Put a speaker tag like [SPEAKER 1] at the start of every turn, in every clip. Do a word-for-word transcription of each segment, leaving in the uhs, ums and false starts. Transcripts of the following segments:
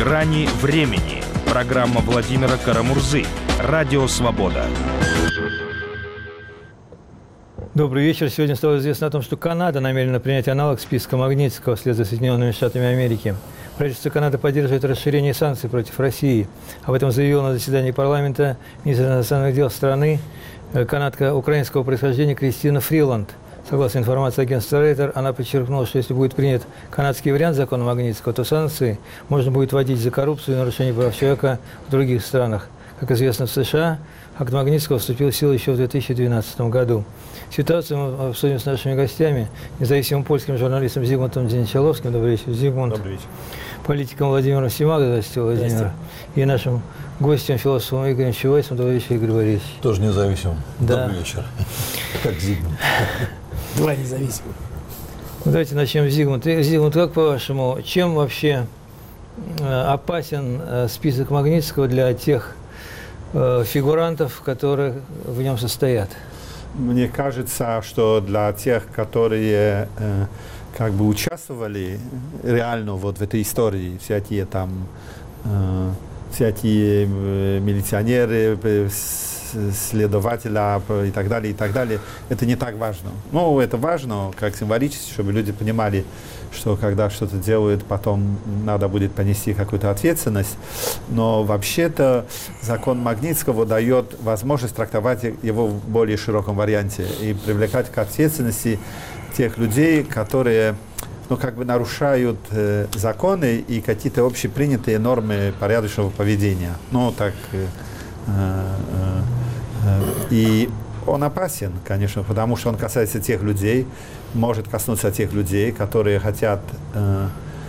[SPEAKER 1] «Грани времени». Программа Владимира Карамурзы. Радио «Свобода».
[SPEAKER 2] Добрый вечер. Сегодня стало известно о том, что Канада намерена принять аналог списка Магнитского вслед за Соединенными Штатами Америки. Правительство Канады поддерживает расширение санкций против России. Об этом заявил на заседании парламента министр иностранных дел страны, канадка украинского происхождения Кристина Фриланд. Согласно информации агентства Рейтер, она подчеркнула, что если будет принят канадский вариант закона Магнитского, то санкции можно будет вводить за коррупцию и нарушение прав человека в других странах. Как известно, в США акт Магнитского вступил в силу еще в две тысячи двенадцатом году. Ситуацию мы обсудим с нашими гостями, независимым польским журналистом Зигмунтом Дзенчаловским. Добрый вечер, Зигмунт.
[SPEAKER 3] Добрый вечер.
[SPEAKER 2] Политиком Владимиром Симаго. Здравствуйте, Владимир.
[SPEAKER 3] Здравствуйте.
[SPEAKER 2] И нашим гостем, философом Игорем Чевайсом. Добрый вечер, Игорь Борисович.
[SPEAKER 3] Тоже независимым.
[SPEAKER 2] Да.
[SPEAKER 3] Добрый вечер. Как Зигмунт.
[SPEAKER 4] Два независимых.
[SPEAKER 2] Ну, давайте начнем с Зигмунта. Зигмунт, как по-вашему, чем вообще опасен список Магнитского для тех фигурантов, которые в нем состоят?
[SPEAKER 5] Мне кажется, что для тех, которые э, как бы участвовали реально вот в этой истории, всякие там э, всякие э, милиционеры, э, следователя и так далее, и так далее, это не так важно. Ну, это важно, как символически, чтобы люди понимали, что когда что-то делают, потом надо будет понести какую-то ответственность. Но вообще-то закон Магнитского дает возможность трактовать его в более широком варианте и привлекать к ответственности тех людей, которые ну, как бы нарушают э, законы и какие-то общепринятые нормы порядочного поведения. Ну, так... Э, э, И он опасен, конечно, потому что он касается тех людей, может коснуться тех людей, которые хотят, э,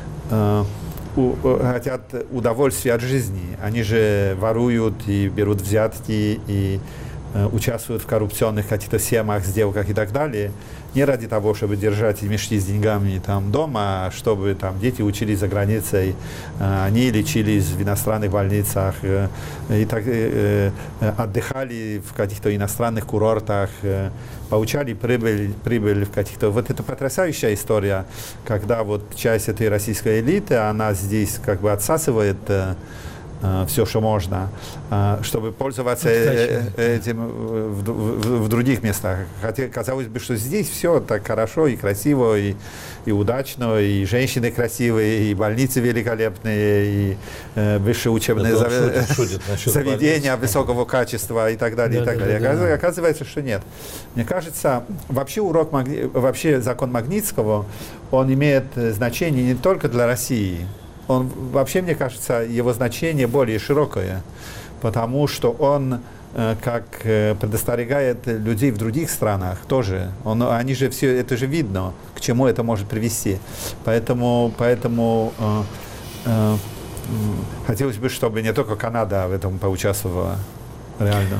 [SPEAKER 5] э, у, хотят удовольствия от жизни. Они же воруют и берут взятки, и э, участвуют в коррупционных каких-то схемах, сделках и так далее. Не ради того, чтобы держать мешки с деньгами там дома, а чтобы там дети учились за границей, э, они лечились в иностранных больницах, э, и так, э, э, отдыхали в каких-то иностранных курортах, э, получали прибыль, прибыль в каких-то... Вот это потрясающая история, когда вот часть этой российской элиты, она здесь как бы отсасывает э, все, что можно, чтобы пользоваться этим в, в, в других местах. Хотя казалось бы, что здесь все так хорошо и красиво, и, и удачно, и женщины красивые, и больницы великолепные, и э, высшие учебные зав... шутит, шутит заведения высокого качества и так далее. Да, и так да, далее. Да, да. Оказывается, что нет. Мне кажется, вообще урок, вообще закон Магнитского, он имеет значение не только для России. Он, вообще, мне кажется, его значение более широкое, потому что он э, как э, предостерегает людей в других странах тоже. Он, они же все, это же видно, к чему это может привести. Поэтому, поэтому э, э, хотелось бы, чтобы не только Канада в этом поучаствовала реально.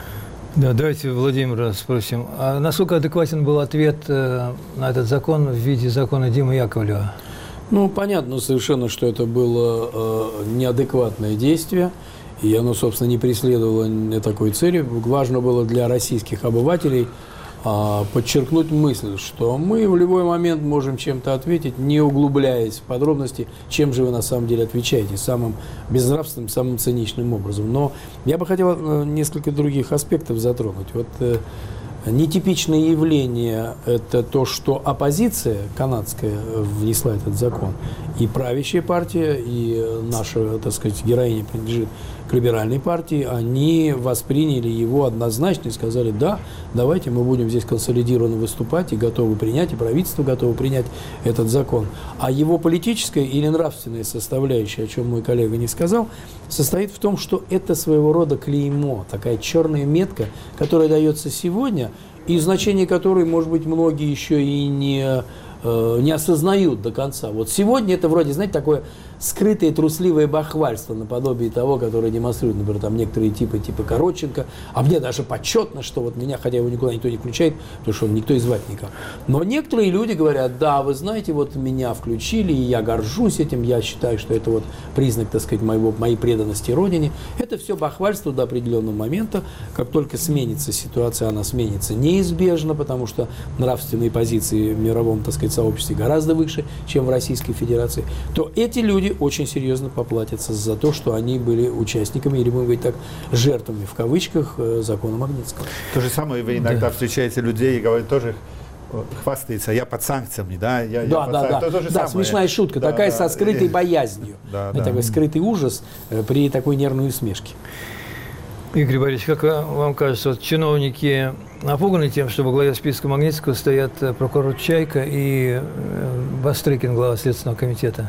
[SPEAKER 2] Да, давайте Владимира спросим. А насколько адекватен был ответ э, на этот закон в виде закона Димы Яковлева?
[SPEAKER 4] Ну, понятно совершенно, что это было э, неадекватное действие, и оно, собственно, не преследовало такой цели. Важно было для российских обывателей э, подчеркнуть мысль, что мы в любой момент можем чем-то ответить, не углубляясь в подробности, чем же вы на самом деле отвечаете, самым безнравственным, самым циничным образом. Но я бы хотел э, несколько других аспектов затронуть. Вот, э, Нетипичное явление – это то, что оппозиция канадская внесла этот закон. И правящая партия, и наша, так сказать, героиня принадлежит к либеральной партии. Они восприняли его однозначно и сказали: да, давайте мы будем здесь консолидированно выступать и готовы принять, и правительство готово принять этот закон. А его политическая или нравственная составляющая, о чем мой коллега не сказал, состоит в том, что это своего рода клеймо, такая черная метка, которая дается сегодня, и значение которой, может быть, многие еще и не, э, не осознают до конца. Вот сегодня это вроде, знаете, такое скрытое трусливое бахвальство наподобие того, которое демонстрируют, например, там некоторые типы, типа Коротченко. А мне даже почетно, что вот меня, хотя его никуда никто не включает, потому что он никто и звать никак. Но некоторые люди говорят: да, вы знаете, вот меня включили, и я горжусь этим, я считаю, что это вот признак, так сказать, моего, моей преданности Родине. Это все бахвальство до определенного момента. Как только сменится ситуация, она сменится неизбежно, потому что нравственные позиции в мировом, так сказать, сообществе гораздо выше, чем в Российской Федерации, то эти люди очень серьезно поплатятся за то, что они были участниками, или, может быть, так, жертвами, в кавычках, закона Магнитского.
[SPEAKER 5] То же самое вы иногда да. встречаете людей и говорите тоже, хвастается, я под санкциями, да? Я,
[SPEAKER 4] да,
[SPEAKER 5] я
[SPEAKER 4] да,
[SPEAKER 5] под...
[SPEAKER 4] да.
[SPEAKER 5] То, то же
[SPEAKER 4] да,
[SPEAKER 5] самое.
[SPEAKER 4] Смешная шутка, да, такая да, со скрытой боязнью. Да, да. Такой скрытый ужас при такой нервной усмешке.
[SPEAKER 2] Игорь Борисович, как вам кажется, вот чиновники напуганы тем, что во главе списка Магнитского стоят прокурор Чайка и Бастрыкин, глава Следственного комитета?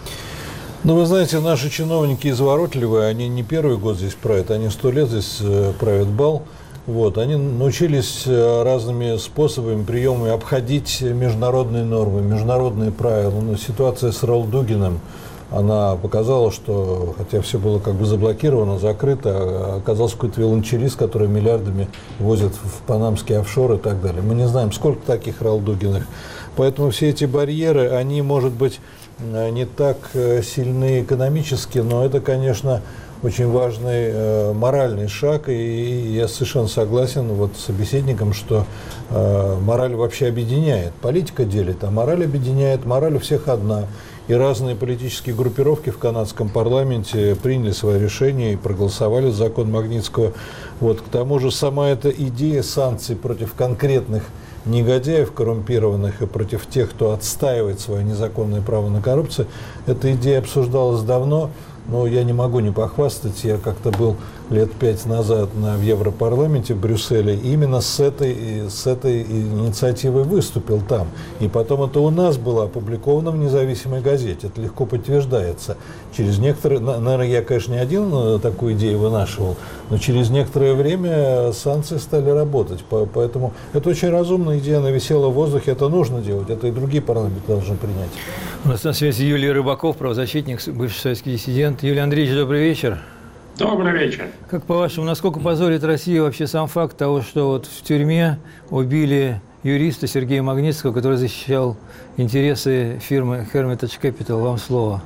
[SPEAKER 3] Ну, вы знаете, наши чиновники изворотливые, они не первый год здесь правят, они сто лет здесь правят бал. Вот, они научились разными способами, приемами обходить международные нормы, международные правила. Но ситуация с Рауль Дугиным, она показала, что, хотя все было как бы заблокировано, закрыто, оказался какой-то виолончелист, который миллиардами возит в панамские офшоры и так далее. Мы не знаем, сколько таких Рауль Дугиных. Поэтому все эти барьеры, они, может быть, не так сильны экономически, но это, конечно, очень важный э, моральный шаг, и я совершенно согласен вот с собеседником, что э, мораль вообще объединяет. Политика делит, а мораль объединяет. Мораль у всех одна. И разные политические группировки в канадском парламенте приняли свое решение и проголосовали за закон Магнитского. Вот. К тому же сама эта идея санкций против конкретных негодяев коррумпированных и против тех, кто отстаивает свое незаконное право на коррупцию, эта идея обсуждалась давно. Но я не могу не похвастать, я как-то был лет пять назад на, в Европарламенте в Брюсселе, и именно с этой, с этой инициативой выступил там. И потом это у нас было опубликовано в независимой газете, это легко подтверждается. Через некоторое, наверное, я, конечно, не один такую идею вынашивал, но через некоторое время санкции стали работать. Поэтому это очень разумная идея, она висела в воздухе, это нужно делать, это и другие парламенты должны принять.
[SPEAKER 2] У нас на связи Юлий Рыбаков, правозащитник, бывший советский диссидент. Юлий Андреевич, добрый вечер.
[SPEAKER 6] Добрый вечер.
[SPEAKER 2] Как по-вашему, насколько позорит Россию вообще сам факт того, что вот в тюрьме убили юриста Сергея Магнитского, который защищал интересы фирмы Hermitage Capital? Вам слово.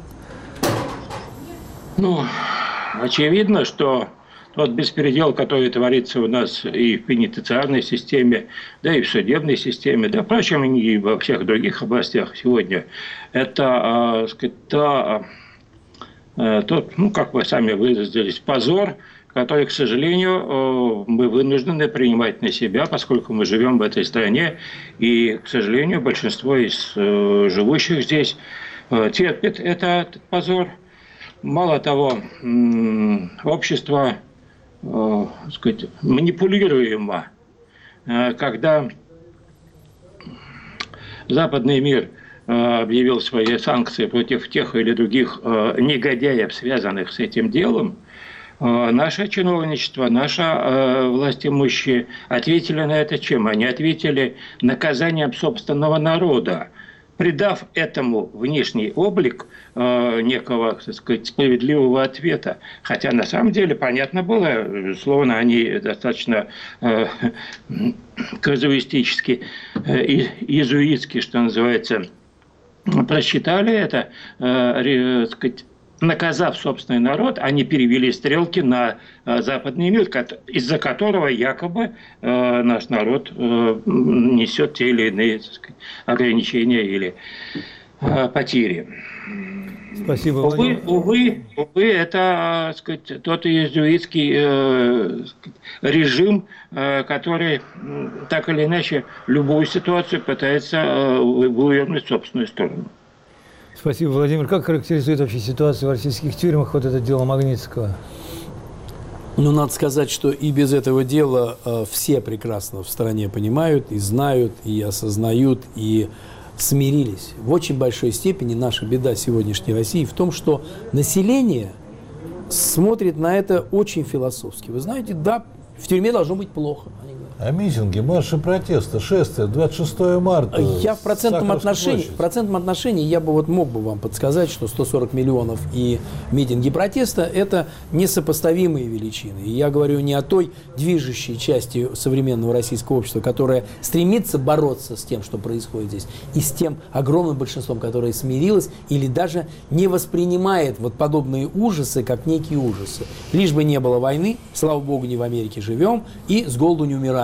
[SPEAKER 6] Ну, очевидно, что тот беспредел, который творится у нас и в пенитенциарной системе, да и в судебной системе, да, впрочем, и во всех других областях сегодня, это, э, сказать, та, э, тот, ну, как вы сами выразились, позор, который, к сожалению, э, мы вынуждены принимать на себя, поскольку мы живем в этой стране, и, к сожалению, большинство из э, живущих здесь э, терпит этот позор. Мало того, э, общество Э, сказать, манипулируемо, э, когда западный мир э, объявил свои санкции против тех или других э, негодяев, связанных с этим делом, э, наше чиновничество, наши э, властимущие ответили на это чем? Они ответили наказанием собственного народа, придав этому внешний облик э, некого, так сказать, справедливого ответа. Хотя на самом деле понятно было, безусловно, они достаточно э, казуистически, э, иезуитски, что называется, просчитали это, э, так сказать, наказав собственный народ, они перевели стрелки на э, западный мир, из-за которого якобы э, наш народ э, несет те или иные, так сказать, ограничения или э, потери.
[SPEAKER 2] Спасибо,
[SPEAKER 6] увы, увы, увы, это, так сказать, тот иезуитский э, режим, э, который так или иначе любую ситуацию пытается э, вывернуть в собственную сторону.
[SPEAKER 2] Спасибо, Владимир. Как характеризует вообще ситуацию в российских тюрьмах вот это дело Магнитского?
[SPEAKER 4] Ну, надо сказать, что и без этого дела э, все прекрасно в стране понимают, и знают, и осознают, и смирились. В очень большой степени наша беда сегодняшней России в том, что население смотрит на это очень философски. Вы знаете, да, в тюрьме должно быть плохо.
[SPEAKER 3] А митинги, марши протеста, шествия, двадцать шестое марта.
[SPEAKER 4] Я в процентном отношении, в процентном отношении я бы вот мог бы вам подсказать, что сто сорок миллионов и митинги протеста – это несопоставимые величины. И я говорю не о той движущей части современного российского общества, которая стремится бороться с тем, что происходит здесь, и с тем огромным большинством, которое смирилось или даже не воспринимает вот подобные ужасы, как некие ужасы. Лишь бы не было войны, слава богу, не в Америке живем, и с голоду не умираем.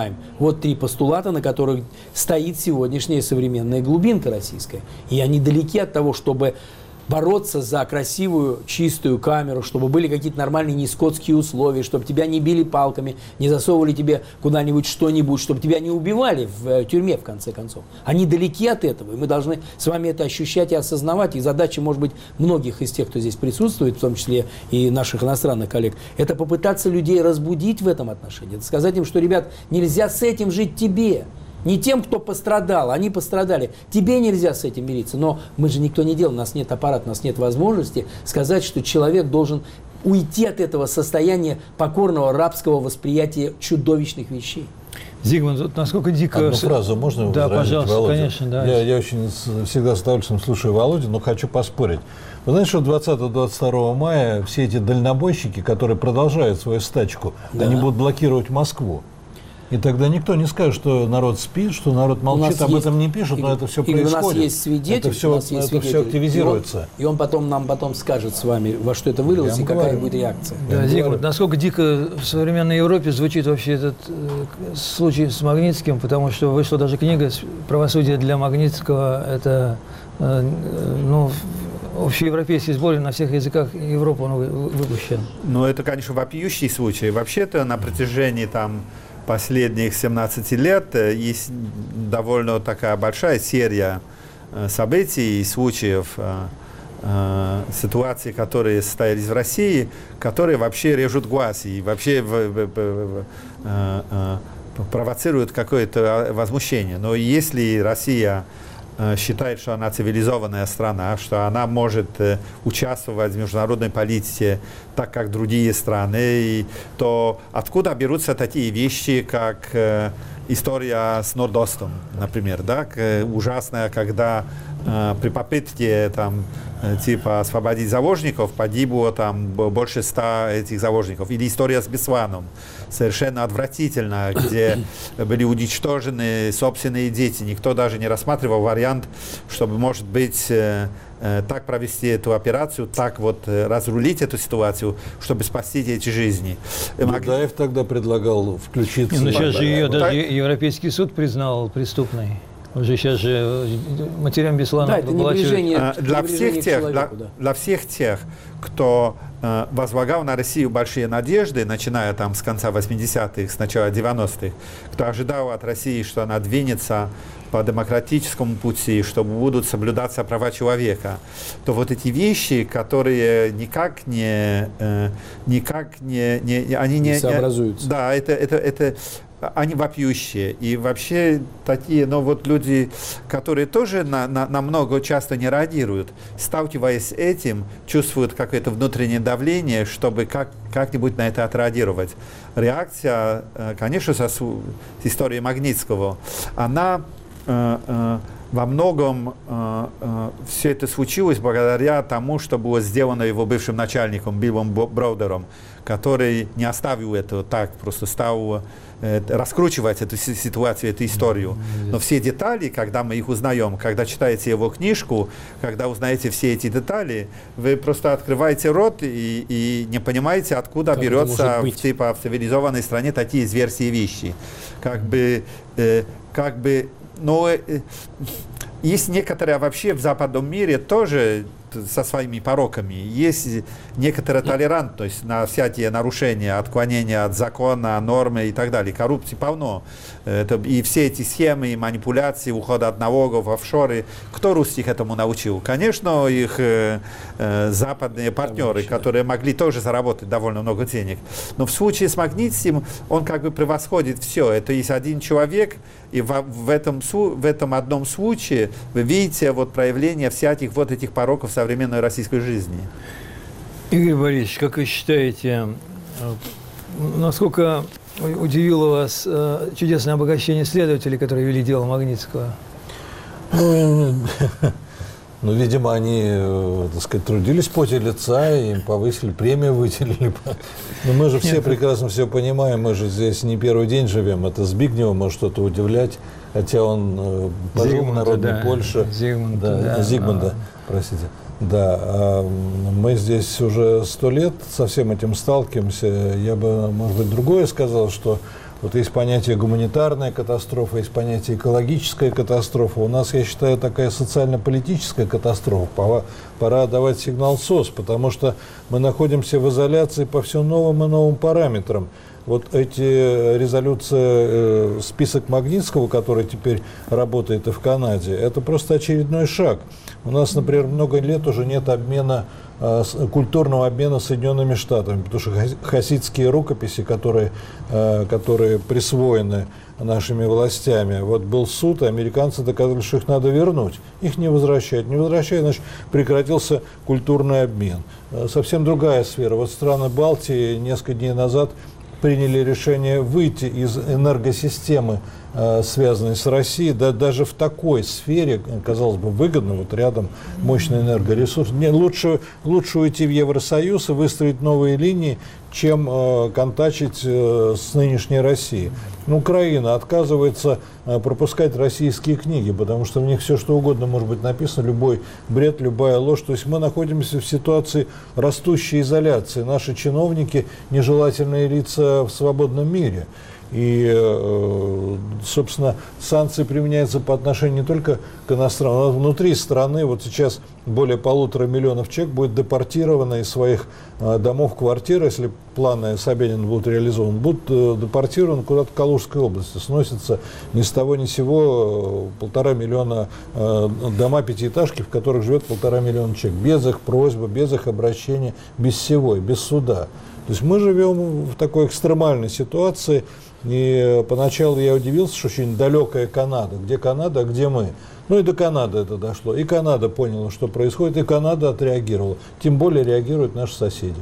[SPEAKER 4] знаем. Вот три постулата, на которых стоит сегодняшняя современная глубинка российская. И они далеки от того, чтобы бороться за красивую, чистую камеру, чтобы были какие-то нормальные нескотские условия, чтобы тебя не били палками, не засовывали тебе куда-нибудь что-нибудь, чтобы тебя не убивали в тюрьме, в конце концов. Они далеки от этого, и мы должны с вами это ощущать и осознавать. И задача, может быть, многих из тех, кто здесь присутствует, в том числе и наших иностранных коллег, это попытаться людей разбудить в этом отношении, это сказать им, что, ребят, нельзя с этим жить тебе. Не тем, кто пострадал, они пострадали. Тебе нельзя с этим мириться. Но мы же никто не делал, у нас нет аппарата, у нас нет возможности сказать, что человек должен уйти от этого состояния покорного рабского восприятия чудовищных вещей.
[SPEAKER 2] Зигмунд, вот насколько дико...
[SPEAKER 3] Одну фразу можно
[SPEAKER 2] Да, пожалуйста,
[SPEAKER 3] Володя?
[SPEAKER 2] конечно, да.
[SPEAKER 3] Я, я очень всегда с удовольствием слушаю Володю, но хочу поспорить. Вы знаете, что двадцатого — двадцать второго мая все эти дальнобойщики, которые продолжают свою стачку, да. они будут блокировать Москву. И тогда никто не скажет, что народ спит, что народ молчит, об есть, этом не пишут, но это все происходит.
[SPEAKER 4] У нас есть свидетель,
[SPEAKER 3] это все,
[SPEAKER 4] у нас есть
[SPEAKER 3] это все активизируется.
[SPEAKER 4] И он, и он потом нам потом скажет с вами, во что это вылилось и какая будет реакция.
[SPEAKER 2] Да, Зигмунд, насколько дико в современной Европе звучит вообще этот э, случай с Магнитским, потому что вышла даже книга «Правосудие для Магнитского». Это э, ну, общеевропейский сбор, на всех языках Европы он выпущен.
[SPEAKER 5] Ну, это, конечно, вопиющий случай. Вообще-то на протяжении там последних семнадцати лет есть довольно такая большая серия событий и случаев, ситуаций, которые состоялись в России, которые вообще режут глаз и вообще провоцируют какое-то возмущение. Но если Россия считает, что она цивилизованная страна, что она может участвовать в международной политике так, как другие страны, то откуда берутся такие вещи, как история с Норд-Остом, например, да, ужасная, когда при попытке там, типа освободить заложников погибло там больше ста этих заложников. Или история с Бесланом, совершенно отвратительно, где были уничтожены собственные дети. Никто даже не рассматривал вариант, чтобы, может быть, так провести эту операцию, так вот разрулить эту ситуацию, чтобы спасти эти жизни.
[SPEAKER 3] Дудаев тогда предлагал включиться.
[SPEAKER 2] Но сейчас же ее
[SPEAKER 5] так...
[SPEAKER 2] даже Европейский суд признал преступной. Уже сейчас же матерям Беслана
[SPEAKER 4] да, это небрежение,
[SPEAKER 5] для, всех тех,
[SPEAKER 4] человеку,
[SPEAKER 5] для,
[SPEAKER 4] да.
[SPEAKER 5] для всех тех, кто э, возлагал на Россию большие надежды, начиная там с конца восьмидесятых, с начала девяностых, кто ожидал от России, что она двинется по демократическому пути, что будут соблюдаться права человека, то вот эти вещи, которые никак не, э, никак не, не они не,
[SPEAKER 4] не сообразуются.
[SPEAKER 5] Не, да, это, это, это они вопиющие. И вообще такие, ну вот люди, которые тоже на, на, намного часто не реагируют, сталкиваясь с этим, чувствуют какое-то внутреннее давление, чтобы как, как-нибудь на это отреагировать. Реакция, конечно, с историей Магнитского, она э, э, во многом э, э, все это случилось благодаря тому, что было сделано его бывшим начальником Биллом Броудером, который не оставил это так, просто стал раскручивать эту ситуацию, эту историю. Но все детали, когда мы их узнаем, когда читаете его книжку, когда узнаете все эти детали, вы просто открываете рот и, и не понимаете, откуда как берется в, типа, в цивилизованной стране такие зверские вещи. Как бы, э, как бы, но э, есть некоторые вообще в западном мире тоже со своими пороками. Есть некоторая толерантность на всякие нарушения, отклонения от закона, нормы и так далее. Коррупции полно. Это, и все эти схемы, манипуляции, ухода от налогов, офшоры. Кто русских этому научил? Конечно, их э, э, западные партнеры, которые могли тоже заработать довольно много денег. Но в случае с Магнитским он как бы превосходит все. Это есть один человек, и в, в, этом, в этом одном случае вы видите вот проявление всяких вот этих пороков современной российской жизни.
[SPEAKER 2] Игорь Борисович, как вы считаете, насколько удивило вас чудесное обогащение следователей, которые вели дело Магнитского?
[SPEAKER 3] Ну, ну, видимо, они, так сказать, трудились в поте лица, им повысили, премию выделили. Но мы же все Нет, прекрасно все понимаем, мы же здесь не первый день живем. Это Збигнева может что-то удивлять, хотя он пожил в народной
[SPEAKER 2] да.
[SPEAKER 3] Польше.
[SPEAKER 2] Зигмунда,
[SPEAKER 3] да,
[SPEAKER 2] да.
[SPEAKER 3] Зигмунда, а. простите. Да, а мы здесь уже сто лет со всем этим сталкиваемся. Я бы, может быть, другое сказал, что Вот есть понятие гуманитарная катастрофа, есть понятие экологическая катастрофа. У нас, я считаю, такая социально-политическая катастрофа. Пора, пора давать сигнал СОС, потому что мы находимся в изоляции по всем новым и новым параметрам. Вот эти резолюции, э, список Магнитского, который теперь работает и в Канаде, это просто очередной шаг. У нас, например, много лет уже нет обмена, э, культурного обмена с Соединенными Штатами, потому что хасидские рукописи, которые, э, которые присвоены нашими властями, вот был суд, и американцы доказали, что их надо вернуть. Их не возвращают. Не возвращают, значит, прекратился культурный обмен. Э, совсем другая сфера. Вот страны Балтии несколько дней назад приняли решение выйти из энергосистемы, э, связанной с Россией, да, даже в такой сфере, казалось бы, выгодно, вот рядом мощный энергоресурс. Не, лучше, лучше уйти в Евросоюз и выстроить новые линии, чем э, контачить э, с нынешней Россией. Ну, Украина отказывается э, пропускать российские книги, потому что в них все что угодно может быть написано, любой бред, любая ложь. То есть мы находимся в ситуации растущей изоляции. Наши чиновники – нежелательные лица в свободном мире. И, собственно, санкции применяются по отношению не только к иностранным, но внутри страны. Вот сейчас более полутора миллионов человек будет депортировано из своих домов, квартир, если планы Собянина будут реализованы, будут депортированы куда-то в Калужской области. Сносится ни с того ни с сего полтора миллиона дома, пятиэтажки, в которых живет полтора миллиона человек. Без их просьбы, без их обращения, без всего, без суда. То есть мы живем в такой экстремальной ситуации. И поначалу я удивился, что очень далекая Канада. Где Канада, а где мы? Ну и до Канады это дошло. И Канада поняла, что происходит, и Канада отреагировала. Тем более реагируют наши соседи.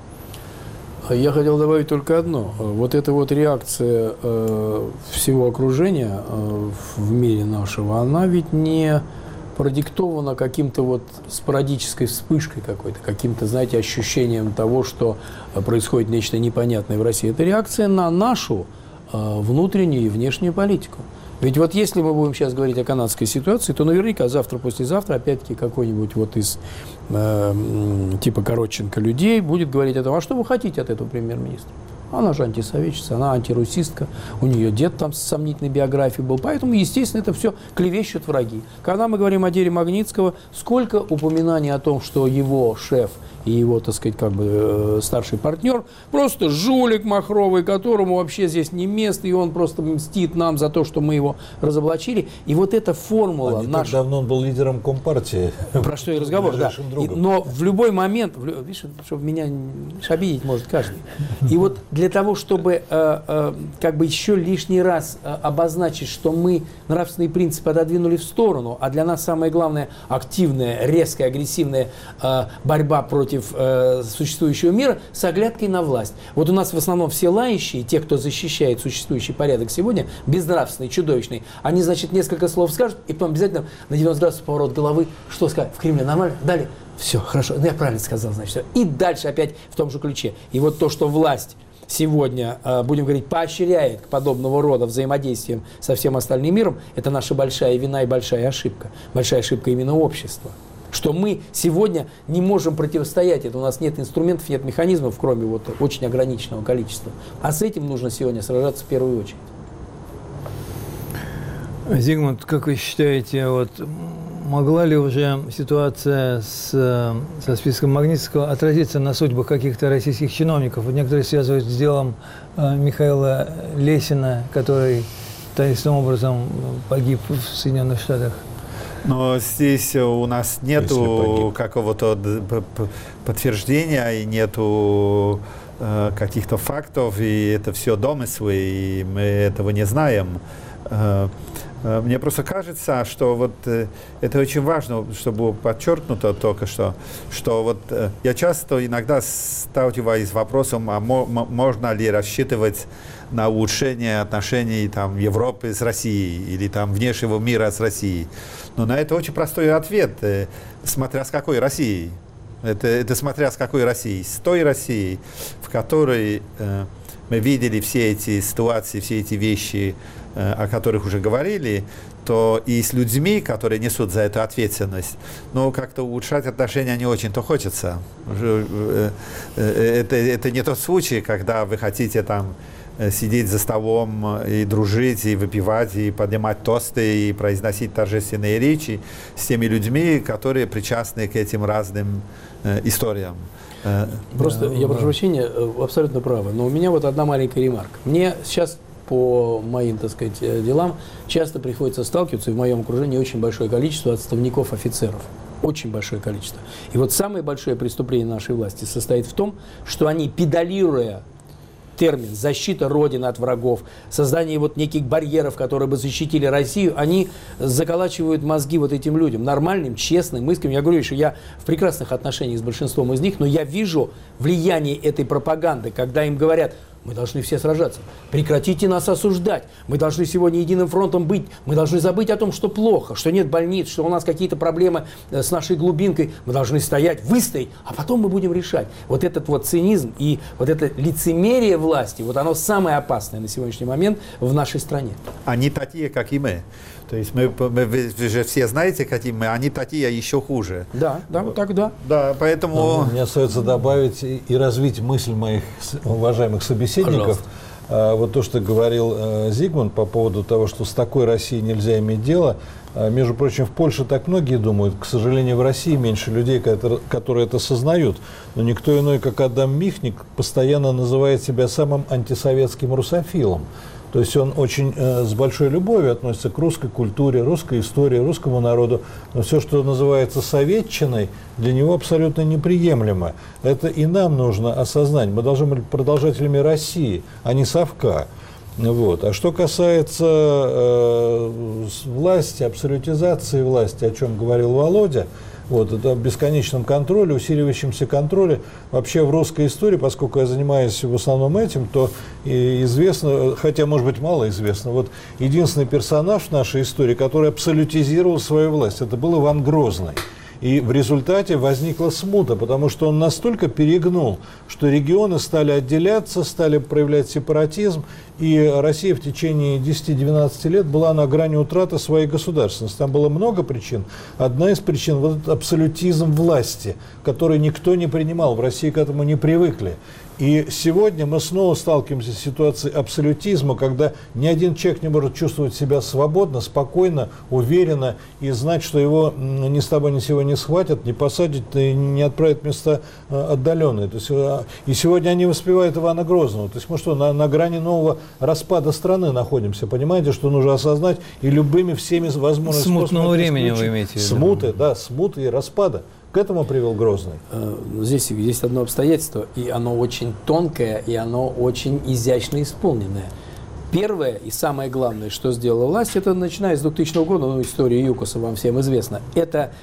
[SPEAKER 4] Я хотел добавить только одно. Вот эта вот реакция э, всего окружения э, в мире нашего, она ведь не продиктована каким-то вот спорадической вспышкой какой-то, каким-то, знаете, ощущением того, что происходит нечто непонятное в России. Это реакция на нашу внутреннюю и внешнюю политику. Ведь вот если мы будем сейчас говорить о канадской ситуации, то наверняка завтра-послезавтра опять-таки какой-нибудь вот из э, типа Коротченко людей будет говорить о том, а что вы хотите от этого премьер-министра? Она же антисоветчица, она антирусистка, у нее дед там с сомнительной биографией был, поэтому, естественно, это все клевещут враги. Когда мы говорим о деле Магнитского, сколько упоминаний о том, что его шеф и его, так сказать, как бы э, старший партнер просто жулик махровый, которому вообще здесь не место, и он просто мстит нам за то, что мы его разоблачили. И вот эта формула...
[SPEAKER 3] А не
[SPEAKER 4] наша...
[SPEAKER 3] так давно он был лидером Компартии.
[SPEAKER 4] Про что и разговор, да. И, но в любой момент, в, видишь, чтобы меня обидеть может каждый. И вот для того, чтобы э, э, как бы еще лишний раз э, обозначить, что мы нравственные принципы отодвинули в сторону, а для нас самое главное активная, резкая, агрессивная э, борьба против э, существующего мира с оглядкой на власть. Вот у нас в основном все лающие, те, кто защищает существующий порядок сегодня, безнравственный, чудовищный, они, значит, несколько слов скажут, и потом обязательно на девяносто градусов поворот головы, что сказать, в Кремле нормально? Далее, все, хорошо, ну я правильно сказал, значит, все. И дальше опять в том же ключе. И вот то, что власть сегодня, будем говорить, поощряет к подобного рода взаимодействием со всем остальным миром, это наша большая вина и большая ошибка. Большая ошибка именно общества. Что мы сегодня не можем противостоять, это у нас нет инструментов, нет механизмов, кроме вот очень ограниченного количества. А с этим нужно сегодня сражаться в первую очередь.
[SPEAKER 2] Зигмунд, как вы считаете, вот могла ли уже ситуация с, со списком Магнитского отразиться на судьбах каких-то российских чиновников? Вот некоторые связывают с делом э, Михаила Лесина, который таинственным образом погиб в Соединенных Штатах.
[SPEAKER 5] Но здесь у нас нету какого-то подтверждения и нету э, каких-то фактов, и это все домыслы, и мы этого не знаем. Э, Мне просто кажется, что вот э, это очень важно, чтобы было подчеркнуто только что, что вот э, я часто иногда сталкиваюсь с вопросом, а мо, можно ли рассчитывать на улучшение отношений там, Европы с Россией или там, внешнего мира с Россией. Но на это очень простой ответ, э, смотря с какой Россией. Это, это смотря с какой Россией. С той Россией, в которой э, мы видели все эти ситуации, все эти вещи, о которых уже говорили, то и с людьми, которые несут за эту ответственность, но как-то улучшать отношения не очень-то хочется. Это, это не тот случай, когда вы хотите там сидеть за столом и дружить, и выпивать, и поднимать тосты, и произносить торжественные речи с теми людьми, которые причастны к этим разным э, историям.
[SPEAKER 4] Просто, да, я прошу прощения, абсолютно правы, но у меня вот одна маленькая ремарка. Мне сейчас по моим, так сказать, делам часто приходится сталкиваться, и в моем окружении очень большое количество отставников офицеров. Очень большое количество. И вот самое большое преступление нашей власти состоит в том, что они, педалируя термин «защита Родины от врагов», создание вот неких барьеров, которые бы защитили Россию, они заколачивают мозги вот этим людям, нормальным, честным, искренним. Я говорю, что я в прекрасных отношениях с большинством из них, но я вижу влияние этой пропаганды, когда им говорят: мы должны все сражаться, прекратите нас осуждать, мы должны сегодня единым фронтом быть, мы должны забыть о том, что плохо, что нет больниц, что у нас какие-то проблемы с нашей глубинкой, мы должны стоять, выстоять, а потом мы будем решать. Вот этот вот цинизм и вот это лицемерие власти, вот оно самое опасное на сегодняшний момент в нашей стране.
[SPEAKER 5] Они такие, как и мы. То есть мы, мы, вы же все знаете, какие мы, они такие еще хуже.
[SPEAKER 4] Да, да, вот так, да.
[SPEAKER 5] Да, поэтому...
[SPEAKER 3] Но мне остается добавить и, и развить мысль моих уважаемых собеседников. А, вот то, что говорил а, Зигмунд по поводу того, что с такой Россией нельзя иметь дело. А, между прочим, в Польше так многие думают. К сожалению, в России меньше людей, которые, которые это сознают. Но никто иной, как Адам Михник, постоянно называет себя самым антисоветским русофилом. То есть он очень э, с большой любовью относится к русской культуре, русской истории, русскому народу. Но все, что называется советчиной, для него абсолютно неприемлемо. Это и нам нужно осознать. Мы должны быть продолжателями России, а не совка. Вот. А что касается э, власти, абсолютизации власти, о чем говорил Володя, вот, это о бесконечном контроле, усиливающемся контроле. Вообще в русской истории, поскольку я занимаюсь в основном этим, то и известно, хотя, может быть, мало известно, вот единственный персонаж в нашей истории, который абсолютизировал свою власть, это был Иван Грозный. И в результате возникла смута, потому что он настолько перегнул, что регионы стали отделяться, стали проявлять сепаратизм, и Россия в течение десяти-двенадцати лет была на грани утраты своей государственности. Там было много причин. Одна из причин – вот этот абсолютизм власти, который никто не принимал. В России к этому не привыкли. И сегодня мы снова сталкиваемся с ситуацией абсолютизма, когда ни один человек не может чувствовать себя свободно, спокойно, уверенно и знать, что его ни с тобой, ни с сего не схватят, не посадят и не отправят в места отдаленные. То есть, и сегодня они воспевают Ивана Грозного. То есть мы что, на, на грани нового распада страны находимся. Понимаете, что нужно осознать и любыми всеми возможными способами.
[SPEAKER 2] Смутного времени вы имеете в виду?
[SPEAKER 3] Смуты, да, смуты и распада. К этому привел Грозный.
[SPEAKER 4] Здесь есть одно обстоятельство, и оно очень тонкое, и оно очень изящно исполненное. Первое и самое главное, что сделала власть, это начиная с двухтысячного года, ну, история ЮКОСа вам всем известна, это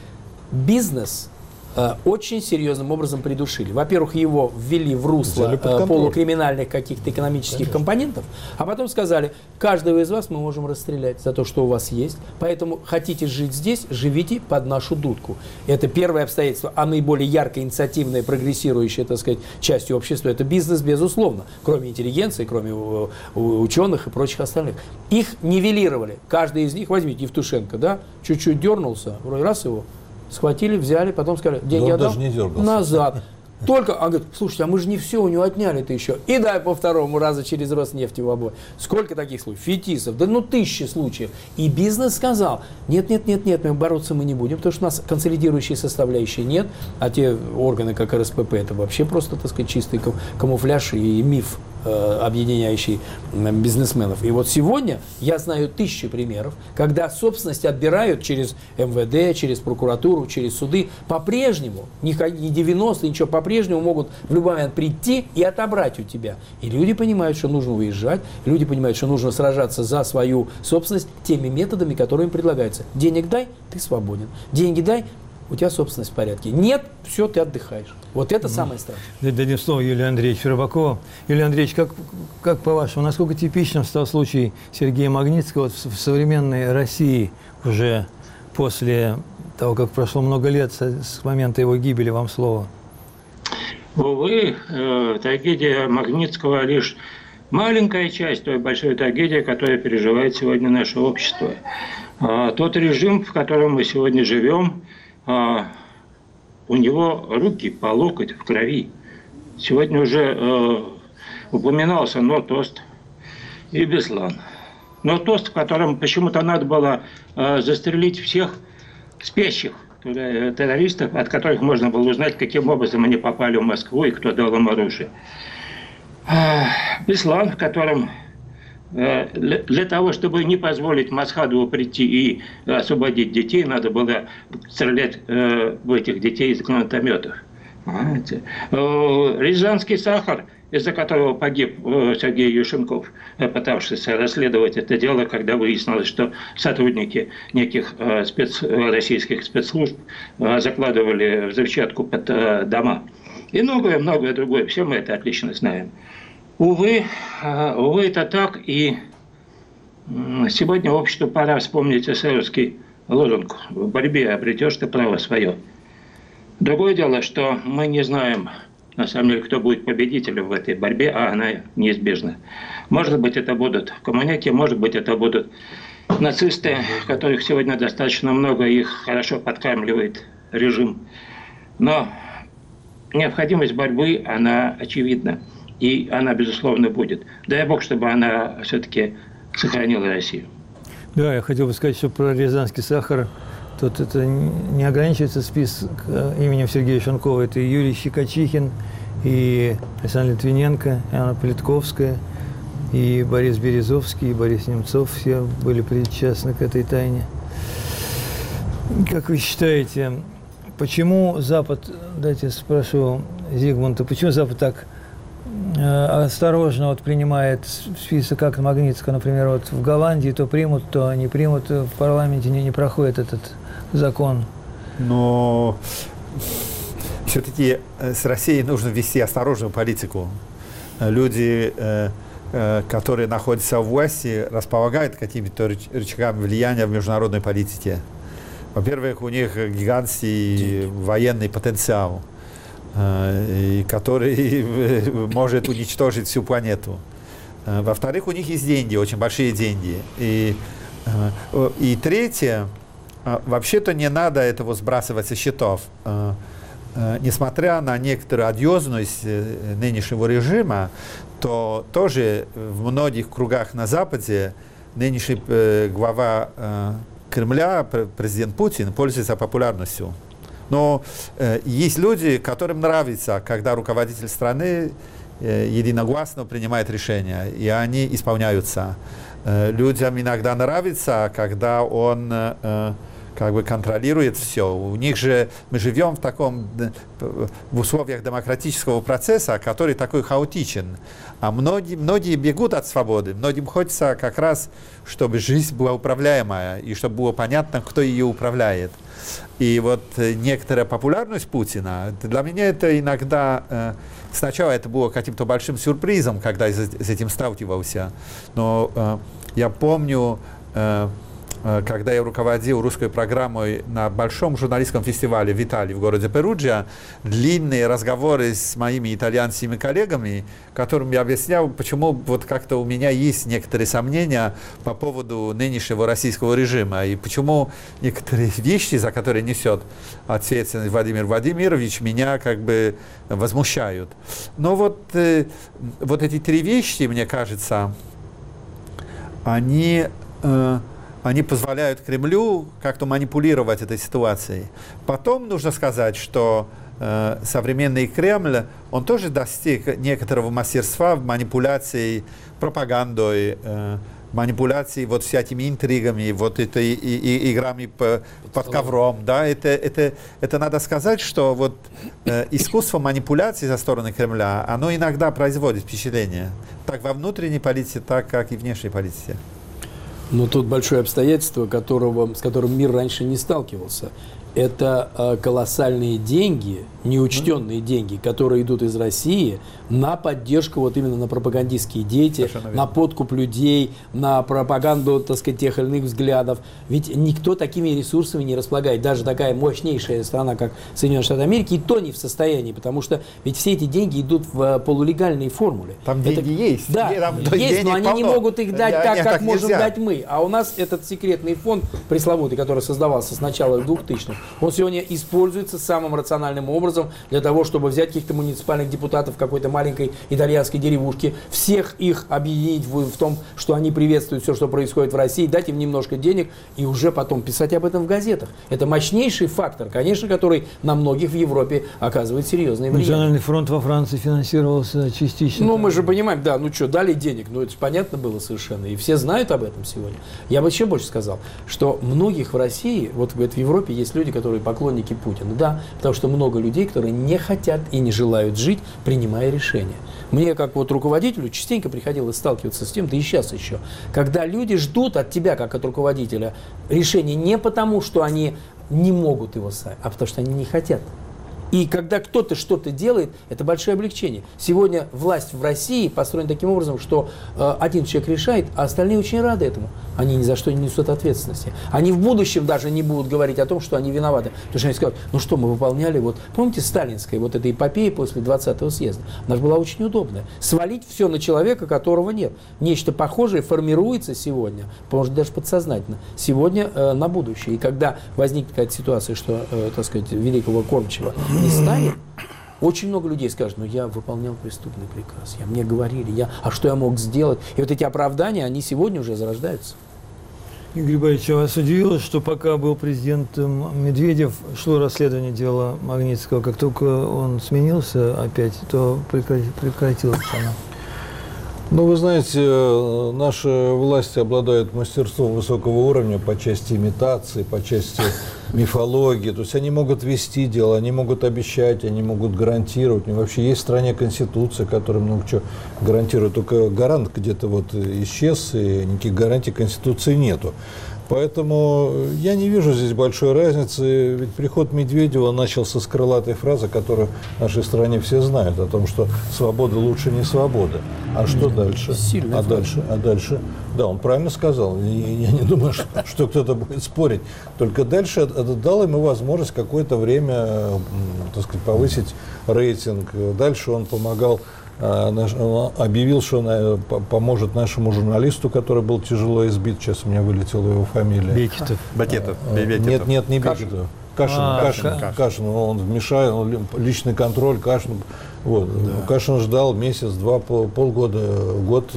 [SPEAKER 4] бизнес очень серьезным образом придушили. Во-первых, его ввели в русло полукриминальных каких-то экономических Конечно. компонентов, а потом сказали: каждого из вас мы можем расстрелять за то, что у вас есть, поэтому хотите жить здесь, живите под нашу дудку. Это первое обстоятельство, а наиболее яркое, инициативное, прогрессирующее, так сказать, частью общества, это бизнес, безусловно, кроме интеллигенции, кроме ученых и прочих остальных. Их нивелировали. Каждый из них, возьмите Евтушенко, да, чуть-чуть дернулся, вроде раз его, схватили, взяли, потом сказали: деньги отдал, назад. Только, он говорит: слушайте, а мы же не все у него отняли-то еще. И дай по второму разу через Роснефть в обои. Сколько таких случаев? Фетисов, да ну тысячи случаев. И бизнес сказал: нет, нет, нет, нет, мы бороться мы не будем, потому что у нас консолидирующей составляющей нет, а те органы, как эр эс пэ пэ, это вообще просто, так сказать, чистый камуфляж и миф, объединяющий бизнесменов. И вот сегодня я знаю тысячи примеров, когда собственность отбирают через эм вэ дэ, через прокуратуру, через суды. По-прежнему, не девяносто, ничего, по-прежнему могут в любой момент прийти и отобрать у тебя. И люди понимают, что нужно уезжать, люди понимают, что нужно сражаться за свою собственность теми методами, которые им предлагаются. Денег дай, ты свободен. Деньги дай, у тебя собственность в порядке. Нет, все, ты отдыхаешь. Вот это mm. самое страшное.
[SPEAKER 2] Дадим слово Юлию Андреевичу Рыбакову. Юлий Андреевич, как, как по-вашему, насколько типичным стал случай Сергея Магнитского в современной России уже после того, как прошло много лет с, с момента его гибели? Вам слово.
[SPEAKER 6] Увы, э, трагедия Магнитского лишь маленькая часть той большой трагедии, которую переживает сегодня наше общество. А, тот режим, в котором мы сегодня живем, а, у него руки по локоть в крови. Сегодня уже э, упоминался Норд-Ост, и Беслан. Но тост, в котором почему-то надо было э, застрелить всех спящих террористов, от которых можно было узнать, каким образом они попали в Москву и кто дал им оружие. Беслан, в котором э, для того, чтобы не позволить Масхадову прийти и освободить детей, надо было стрелять э, в этих детей из гранатометов. Понимаете? Рязанский сахар, из-за которого погиб Сергей Юшенков, пытавшийся расследовать это дело, когда выяснилось, что сотрудники неких спец... российских спецслужб закладывали взрывчатку под дома. И многое-многое другое. Все мы это отлично знаем. Увы, увы, это так. И сегодня обществу пора вспомнить эсеровский лозунг: в борьбе обретешь ты право свое. Другое дело, что мы не знаем, на самом деле, кто будет победителем в этой борьбе, а она неизбежна. Может быть, это будут коммуняки, может быть, это будут нацисты, которых сегодня достаточно много, их хорошо подкармливает режим. Но необходимость борьбы, она очевидна, и она, безусловно, будет. Дай Бог, чтобы она все-таки сохранила Россию.
[SPEAKER 2] Да, я хотел бы сказать, что про рязанский сахар, тут это не ограничивается список именем Сергея Юшенкова. Это и Юрий Щекочихин, и Александр Литвиненко, и Анна Политковская, и Борис Березовский, и Борис Немцов. Все были причастны к этой тайне. Как вы считаете, почему Запад, дайте спрошу Зигмунда, почему Запад так осторожно вот принимает список акт Магнитского, например, вот в Голландии то примут, то не примут, в парламенте не, не проходит этот закон?
[SPEAKER 5] Но все-таки с Россией нужно вести осторожную политику. Люди, которые находятся в власти, располагают какими-то рычагами влияния в международной политике. Во-первых, у них гигантский военный потенциал, который может уничтожить всю планету. Во-вторых, у них есть деньги, очень большие деньги. И, и третье, вообще-то не надо этого сбрасывать со счетов. Несмотря на некоторую одиозность нынешнего режима, то тоже в многих кругах на Западе нынешний глава Кремля, президент Путин, пользуется популярностью. Но э, есть люди, которым нравится, когда руководитель страны э, единогласно принимает решения, и они исполняются. Э, людям иногда нравится, когда он э, как бы контролирует все. У них же мы живем в таком в условиях демократического процесса, который такой хаотичен. А многие, многие бегут от свободы. Многим хочется как раз, чтобы жизнь была управляемая, и чтобы было понятно, кто ее управляет. И вот некоторая популярность Путина, для меня это иногда, э, сначала это было каким-то большим сюрпризом, когда я с этим сталкивался, но э, я помню, э, когда я руководил русской программой на большом журналистском фестивале в Италии, в городе Перуджиа, длинные разговоры с моими итальянскими коллегами, которым я объяснял, почему вот как-то у меня есть некоторые сомнения по поводу нынешнего российского режима, и почему некоторые вещи, за которые несет ответственность Владимир Владимирович, меня как бы возмущают. Но вот, э, вот эти три вещи, мне кажется, они... Э, Они позволяют Кремлю как-то манипулировать этой ситуацией. Потом нужно сказать, что э, современный Кремль, он тоже достиг некоторого мастерства в манипуляции пропагандой, э, манипуляции вот всякими интригами, вот этой и, и, играми по, под ковром. Да? Это, это, это надо сказать, что вот, э, искусство манипуляции со стороны Кремля, оно иногда производит впечатление. Так во внутренней политике, так как и в внешней политике.
[SPEAKER 4] Но тут большое обстоятельство, которого, с которым мир раньше не сталкивался. Это э, колоссальные деньги, неучтенные деньги, которые идут из России на поддержку, вот именно на пропагандистские деятельности, на подкуп людей, на пропаганду, так сказать, тех или иных взглядов. Ведь никто такими ресурсами не располагает. Даже такая мощнейшая страна, как Соединенные Штаты Америки, и то не в состоянии, потому что ведь все эти деньги идут в полулегальной формуле.
[SPEAKER 5] Там
[SPEAKER 4] это,
[SPEAKER 5] деньги есть.
[SPEAKER 4] Да,
[SPEAKER 5] там
[SPEAKER 4] есть, но они
[SPEAKER 5] полно.
[SPEAKER 4] не могут их дать
[SPEAKER 5] Я,
[SPEAKER 4] так,
[SPEAKER 5] нет,
[SPEAKER 4] как
[SPEAKER 5] так
[SPEAKER 4] можем
[SPEAKER 5] нельзя.
[SPEAKER 4] дать мы. А у нас этот секретный фонд пресловутый, который создавался с начала двухтысячных, Он сегодня используется самым рациональным образом для того, чтобы взять каких-то муниципальных депутатов какой-то маленькой итальянской деревушки, всех их объединить в, в том, что они приветствуют все, что происходит в России, дать им немножко денег и уже потом писать об этом в газетах. Это мощнейший фактор, конечно, который на многих в Европе оказывает серьезное влияние.
[SPEAKER 2] Национальный фронт во Франции финансировался частично.
[SPEAKER 4] Ну, мы же понимаем, да, ну что, дали денег, ну это же понятно было совершенно, и все знают об этом сегодня. Я бы еще больше сказал, что многих в России, вот в Европе есть люди, которые поклонники Путина, да, потому что много людей, которые не хотят и не желают жить, принимая решения. Мне, как вот руководителю, частенько приходилось сталкиваться с тем, да и сейчас еще, когда люди ждут от тебя, как от руководителя, решения не потому, что они не могут его сами, а потому что они не хотят. И когда кто-то что-то делает, это большое облегчение. Сегодня власть в России построена таким образом, что э, один человек решает, а остальные очень рады этому. Они ни за что не несут ответственности. Они в будущем даже не будут говорить о том, что они виноваты. Потому что они скажут, ну что, мы выполняли, вот, помните, сталинская вот эта эпопея после двадцатого съезда? Она же была очень удобная. Свалить все на человека, которого нет. Нечто похожее формируется сегодня, может даже подсознательно, сегодня э, на будущее. И когда возникнет какая-то ситуация, что, э, так сказать, великого кормчего не станет, очень много людей скажут, ну я выполнял преступный приказ, я, мне говорили, я, а что я мог сделать? И вот эти оправдания, они сегодня уже зарождаются.
[SPEAKER 2] Игорь Борисович, вас удивило, что пока был президентом Медведев, шло расследование дела Магнитского, как только он сменился опять, то прекратилось оно?
[SPEAKER 3] Ну, вы знаете, наши власти обладают мастерством высокого уровня по части имитации, по части мифологии. То есть они могут вести дело, они могут обещать, они могут гарантировать. И вообще есть в стране Конституция, которая много чего гарантирует. Только гарант где-то вот исчез, и никаких гарантий Конституции нету. Поэтому я не вижу здесь большой разницы, ведь приход Медведева начался с крылатой фразы, которую в нашей стране все знают, о том, что свобода лучше не свобода. А что дальше?
[SPEAKER 4] Сильная
[SPEAKER 3] а
[SPEAKER 4] фраза.
[SPEAKER 3] дальше? А дальше? Да, он правильно сказал. Я не думаю, что, что кто-то будет спорить. Только дальше это дало ему возможность какое-то время, так сказать, повысить рейтинг. Дальше он помогал. Он объявил, что он поможет нашему журналисту, который был тяжело избит. Сейчас у меня вылетела его фамилия.
[SPEAKER 2] Бекетов.
[SPEAKER 5] Бекетов.
[SPEAKER 3] Нет, нет, не Бекетов. Кашин,
[SPEAKER 2] А,
[SPEAKER 3] Кашин,
[SPEAKER 2] Кашин.
[SPEAKER 3] Кашин, он вмешает, он, личный контроль, Кашин. Вот. Да. Кашин ждал месяц, два, пол, полгода, год.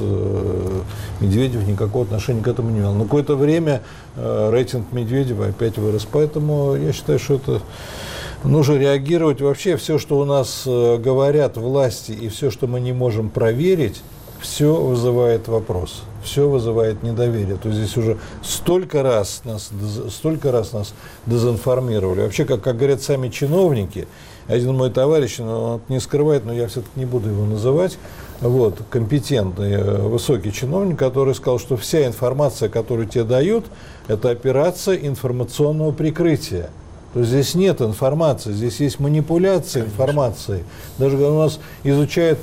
[SPEAKER 3] Медведев никакого отношения к этому не имел. Но какое-то время рейтинг Медведева опять вырос. Поэтому я считаю, что это... Нужно реагировать. Вообще все, что у нас говорят власти, и все, что мы не можем проверить, все вызывает вопрос, все вызывает недоверие. То есть здесь уже столько раз нас, столько раз нас дезинформировали. Вообще, как, как говорят сами чиновники, один мой товарищ, он не скрывает, но я все-таки не буду его называть, вот, компетентный, высокий чиновник, который сказал, что вся информация, которую тебе дают, это операция информационного прикрытия. То есть здесь нет информации, здесь есть манипуляция информацией. Даже когда у нас изучает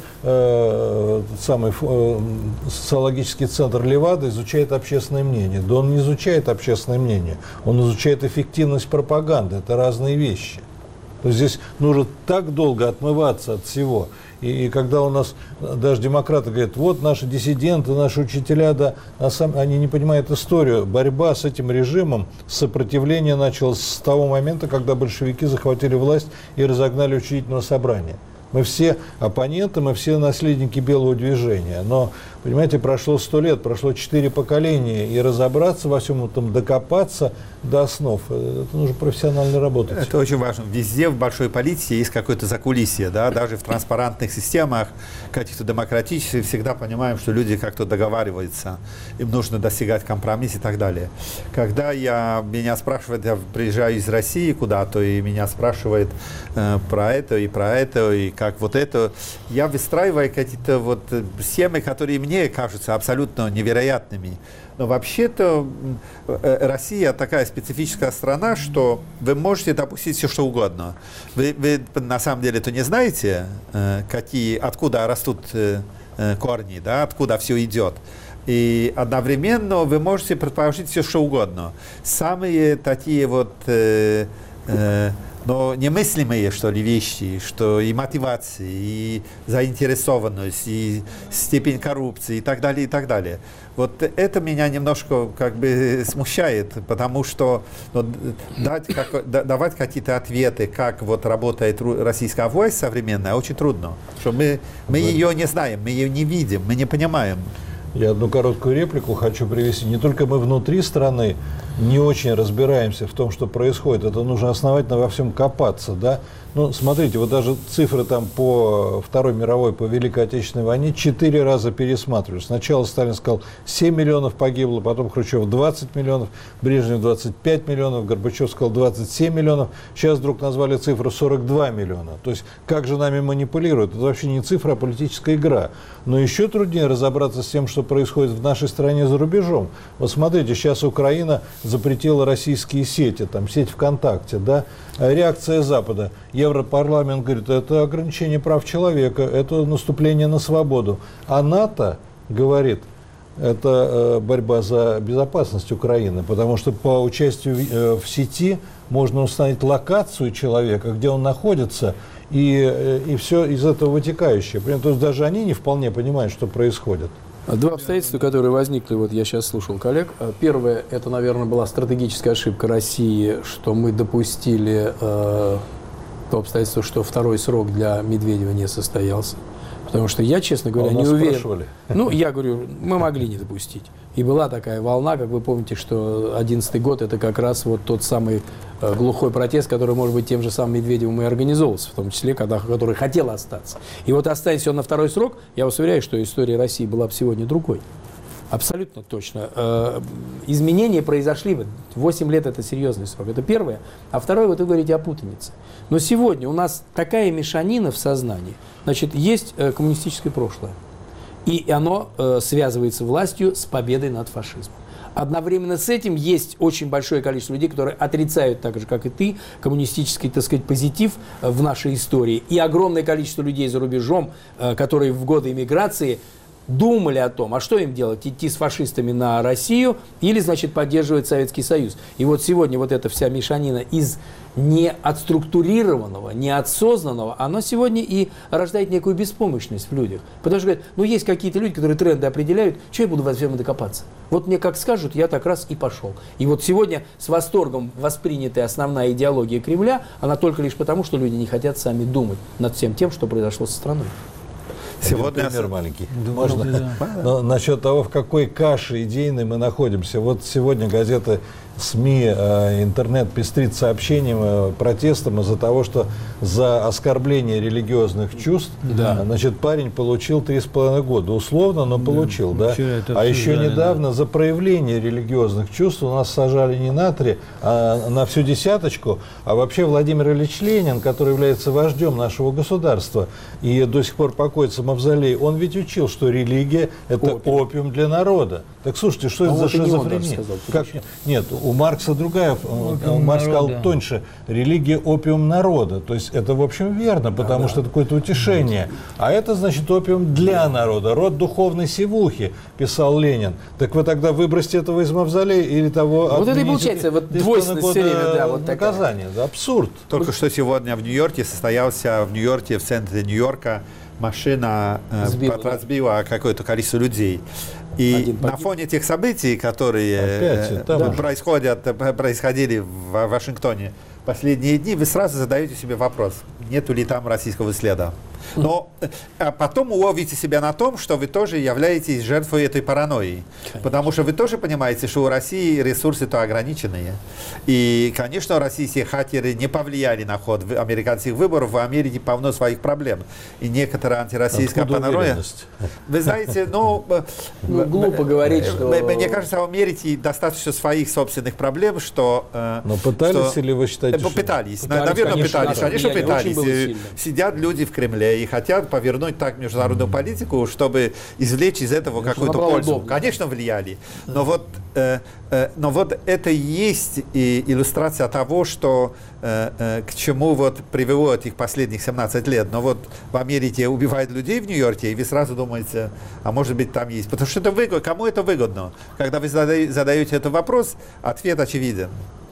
[SPEAKER 3] э, самый э, социологический центр Левада, изучает общественное мнение. Да он не изучает общественное мнение, он изучает эффективность пропаганды. Это разные вещи. То есть здесь нужно так долго отмываться от всего. И, и когда у нас даже демократы говорят, вот наши диссиденты, наши учителя, да, а сам, они не понимают историю. Борьба с этим режимом, сопротивление началось с того момента, когда большевики захватили власть и разогнали учредительное собрание. Мы все оппоненты, мы все наследники белого движения. Но, понимаете, прошло сто лет, прошло четыре поколения, и разобраться во всем этом, докопаться до основ, это нужно профессионально работать.
[SPEAKER 5] Это очень важно. Везде в большой политике есть какое-то закулисье, да, даже в транспарантных системах, каких-то демократических, всегда понимаем, что люди как-то договариваются, им нужно достигать компромисса и так далее. Когда я, меня спрашивают, я приезжаю из России куда-то, и меня спрашивают э, про это и про это, и как вот это, я выстраиваю какие-то вот схемы, которые мне кажутся абсолютно невероятными. Но вообще-то Россия такая специфическая страна, что вы можете допустить все, что угодно. Вы, вы на самом деле то не знаете, какие, откуда растут корни, да, откуда все идет. И одновременно вы можете предположить все, что угодно. Самые такие вот э, но немыслимые, что ли, вещи, что и мотивации, и заинтересованность, и степень коррупции, и так далее, и так далее. Вот это меня немножко как бы смущает, потому что ну, дать, как, давать какие-то ответы, как вот работает российская власть современная, очень трудно. Что мы, мы ее не знаем, мы ее не видим, мы не понимаем.
[SPEAKER 3] Я одну короткую реплику хочу привести. Не только мы внутри страны не очень разбираемся в том, что происходит. Это нужно основательно во всем копаться, да. Ну, смотрите, вот даже цифры там по Второй мировой, по Великой Отечественной войне четыре раза пересматривали. Сначала Сталин сказал семь миллионов погибло, потом Хрущев двадцать миллионов, Брежнев двадцать пять миллионов, Горбачев сказал двадцать семь миллионов. Сейчас вдруг назвали цифру сорок два миллиона. То есть, как же нами манипулируют? Это вообще не цифра, а политическая игра. Но еще труднее разобраться с тем, что происходит в нашей стране за рубежом. Вот смотрите, сейчас Украина запретила российские сети, там сеть ВКонтакте, да, реакция Запада. Европарламент говорит, это ограничение прав человека, это наступление на свободу. А НАТО говорит, это борьба за безопасность Украины, потому что по участию в сети можно установить локацию человека, где он находится, и, и все из этого вытекающее. То есть даже они не вполне понимают, что происходит.
[SPEAKER 4] Два обстоятельства, которые возникли, вот я сейчас слушал коллег. Первое, это, наверное, была стратегическая ошибка России, что мы допустили э, то обстоятельство, что второй срок для Медведева не состоялся. Потому что я, честно говоря,
[SPEAKER 3] а
[SPEAKER 4] не уверен.
[SPEAKER 3] Спрашивали.
[SPEAKER 4] Ну, я говорю, мы могли не допустить. И была такая волна, как вы помните, что одиннадцатый год – это как раз вот тот самый э, глухой протест, который, может быть, тем же самым Медведевым и организовывался, в том числе, когда, который хотел остаться. И вот останься он на второй срок, я вас уверяю, что история России была бы сегодня другой. Абсолютно точно. Э, изменения произошли. восемь лет – это серьезный срок. Это первое. А второе, вот вы говорите о путанице. Но сегодня у нас такая мешанина в сознании. Значит, есть э, коммунистическое прошлое. И оно э, связывается властью с победой над фашизмом. Одновременно с этим есть очень большое количество людей, которые отрицают, так же, как и ты, коммунистический, так сказать, позитив в нашей истории. И огромное количество людей за рубежом, э, которые в годы эмиграции думали о том, а что им делать, идти с фашистами на Россию или, значит, поддерживать Советский Союз. И вот сегодня вот эта вся мешанина из неотструктурированного, неосознанного, она сегодня и рождает некую беспомощность в людях. Потому что говорят, ну есть какие-то люди, которые тренды определяют, что я буду во всем докопаться? Вот мне как скажут, я так раз и пошел. И вот сегодня с восторгом воспринятая основная идеология Кремля, она только лишь потому, что люди не хотят сами думать над всем тем, что произошло со страной.
[SPEAKER 3] Сегодня пример маленький. Можно? Но насчет того, в какой каше идейной мы находимся. Вот сегодня газеты, СМИ, интернет пестрит сообщением, протестом из-за того, что за оскорбление религиозных чувств, да. значит, парень получил три с половиной года. Условно, но получил. Да, да? А еще недавно да. за проявление религиозных чувств у нас сажали не на три, а на всю десяточку. А вообще Владимир Ильич Ленин, который является вождем нашего государства и до сих пор покоится в мавзолее, он ведь учил, что религия – это опиум. опиум для народа. Так слушайте, что а это за шизофрения? Как? Нет, у Маркса другая, опиум Маркс сказал народа. Тоньше, религия – опиум народа. То есть это, в общем, верно, потому а, что да. это какое-то утешение. А это, значит, опиум для народа, род духовной сивухи, писал Ленин. Так вы тогда выбросьте этого из мавзолея или того…
[SPEAKER 4] Вот это и получается, вот двойственность все время, да, вот
[SPEAKER 3] наказание. Да, абсурд.
[SPEAKER 5] Только вот. Что сегодня в Нью-Йорке состоялся, в Нью-Йорке, в центре Нью-Йорка, машина э, Сбила, разбила да. какое-то количество людей. И на фоне тех событий, которые Опять, э, происходят, происходили в Вашингтоне последние дни, вы сразу задаете себе вопрос, нету ли там российского следа. Но а потом уловите себя на том, что вы тоже являетесь жертвой этой паранойи. Конечно. Потому что вы тоже понимаете, что у России ресурсы-то ограниченные. И, конечно, российские хакеры не повлияли на ход американских выборов. В Америке полно своих проблем. И некоторая антироссийская паранойя. Вы знаете, ну...
[SPEAKER 4] ну глупо говорить, что...
[SPEAKER 5] Мне кажется, в Америке достаточно своих собственных проблем, что...
[SPEAKER 3] Но пытались что, ли вы считаете?
[SPEAKER 5] Пытались. Пытались. Наверное, конечно, пытались. Конечно, пытались. Сидят люди в Кремле и хотят повернуть так международную политику, чтобы извлечь из этого какую-то пользу. Удобно. Конечно, влияли. Но вот, э, э, но вот это и есть и иллюстрация того, что э, э, к чему вот привело этих последних семнадцать лет. Но вот в Америке убивают людей в Нью-Йорке, и вы сразу думаете, а может быть там есть. Потому что это выгодно. Кому это выгодно? Когда вы задаете этот вопрос, ответ очевиден.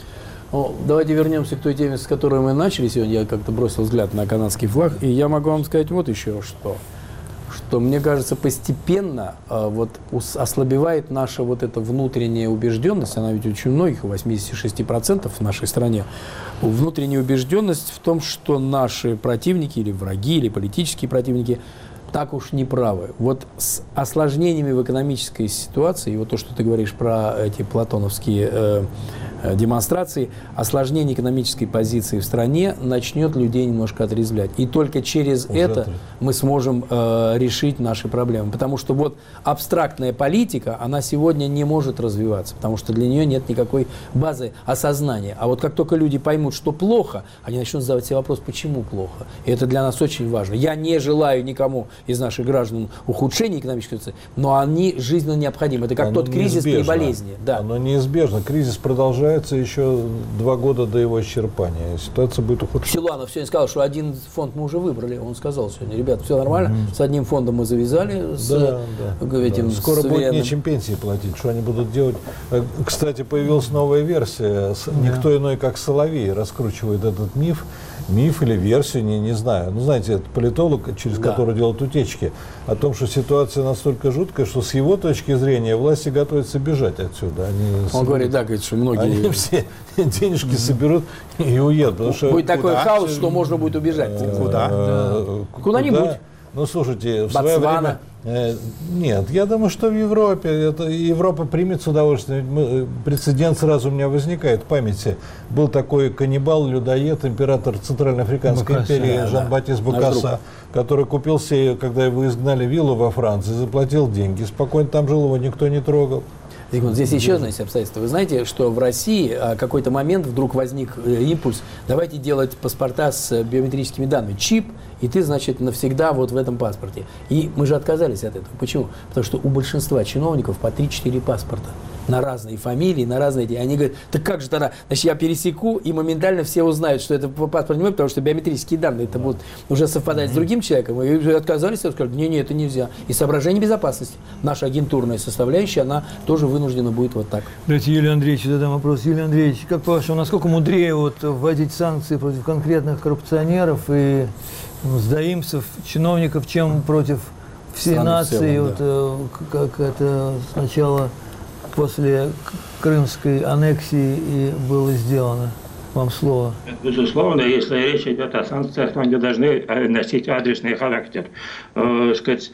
[SPEAKER 4] Ну, давайте вернемся к той теме, с которой мы начали сегодня. Я как-то бросил взгляд на канадский флаг, и я могу вам сказать вот еще что. Что, мне кажется, постепенно э, вот, ослабевает наша вот эта внутренняя убежденность, она ведь очень многих, у восьмидесяти шести процентов в нашей стране, внутренняя убежденность в том, что наши противники или враги, или политические противники так уж не правы. Вот с осложнениями в экономической ситуации, и вот то, что ты говоришь про эти платоновские э, э, демонстрации, осложнение экономической позиции в стране начнет людей немножко отрезвлять. И только через Уже это отрезв. мы сможем э, решить наши проблемы. Потому что вот абстрактная политика, она сегодня не может развиваться, потому что для нее нет никакой базы осознания. А вот как только люди поймут, что плохо, они начнут задавать себе вопрос, почему плохо. И это для нас очень важно. Я не желаю никому из наших граждан ухудшения экономической ситуации, но они жизненно необходимы. Это как
[SPEAKER 3] Оно
[SPEAKER 4] тот кризис
[SPEAKER 3] неизбежно.
[SPEAKER 4] при болезни. Да.
[SPEAKER 3] Оно неизбежно. Кризис продолжается еще два года до его исчерпания. Ситуация будет ухудшаться.
[SPEAKER 4] Силуанов сегодня сказал, что один фонд мы уже выбрали. Он сказал сегодня, ребята, все нормально, mm-hmm. с одним фондом мы завязали. С,
[SPEAKER 3] да, да,
[SPEAKER 4] этим,
[SPEAKER 3] да. Скоро
[SPEAKER 4] с
[SPEAKER 3] будет
[SPEAKER 4] Веном.
[SPEAKER 3] нечем пенсии платить. Что они будут делать? Кстати, появилась новая версия. Никто yeah. иной, как Соловей, раскручивает этот миф. Миф или версию, не, не знаю. Ну, знаете, это политолог, через да. который делают утечки, о том, что ситуация настолько жуткая, что с его точки зрения власти готовятся бежать отсюда. Они
[SPEAKER 4] Он
[SPEAKER 3] соберут,
[SPEAKER 4] говорит, да, говорит, что многие...
[SPEAKER 3] Они все денежки mm-hmm. соберут и уедут. Потому что
[SPEAKER 4] будет
[SPEAKER 3] куда?
[SPEAKER 4] такой хаос, что можно будет убежать.
[SPEAKER 5] Куда?
[SPEAKER 4] Да. Куда-нибудь.
[SPEAKER 3] Ну, слушайте, в
[SPEAKER 4] Ботсвана.
[SPEAKER 3] свое время... Э, нет, я думаю, что в Европе, это, Европа примет с удовольствием. Мы, прецедент сразу у меня возникает в памяти. Был такой каннибал-людоед, император Центральноафриканской
[SPEAKER 2] Бокасса,
[SPEAKER 3] империи,
[SPEAKER 4] да,
[SPEAKER 3] Жан-Батист
[SPEAKER 4] да.
[SPEAKER 3] Бокасса, который купил себе, когда его изгнали, виллу во Франции, заплатил деньги, спокойно там жил, его никто не трогал.
[SPEAKER 4] Здесь еще одно обстоятельство. Вы знаете, что в России в какой-то момент вдруг возник импульс, давайте делать паспорта с биометрическими данными. Чип, и ты, значит, навсегда вот в этом паспорте. И мы же отказались от этого. Почему? Потому что у большинства чиновников по три-четыре паспорта. На разные фамилии, на разные... Они говорят, так как же тогда? Значит, я пересеку, и моментально все узнают, что это паспорт не мой, потому что биометрические данные это будут уже совпадать mm-hmm. с другим человеком. И отказались, и сказали, не-не, это нельзя. И соображение безопасности. Наша агентурная составляющая, она тоже вынуждена будет вот так.
[SPEAKER 2] Давайте Юрию Андреевичу задам вопрос. Юрий Андреевич, как по-вашему, насколько мудрее вот вводить санкции против конкретных коррупционеров и ну, сдаимцев, чиновников, чем против всей Страны нации, целом, вот, да. как это сначала после крымской аннексии и было сделано? Вам слово.
[SPEAKER 6] Безусловно, если речь идет о санкциях, то они должны носить адресный характер. Э, сказать,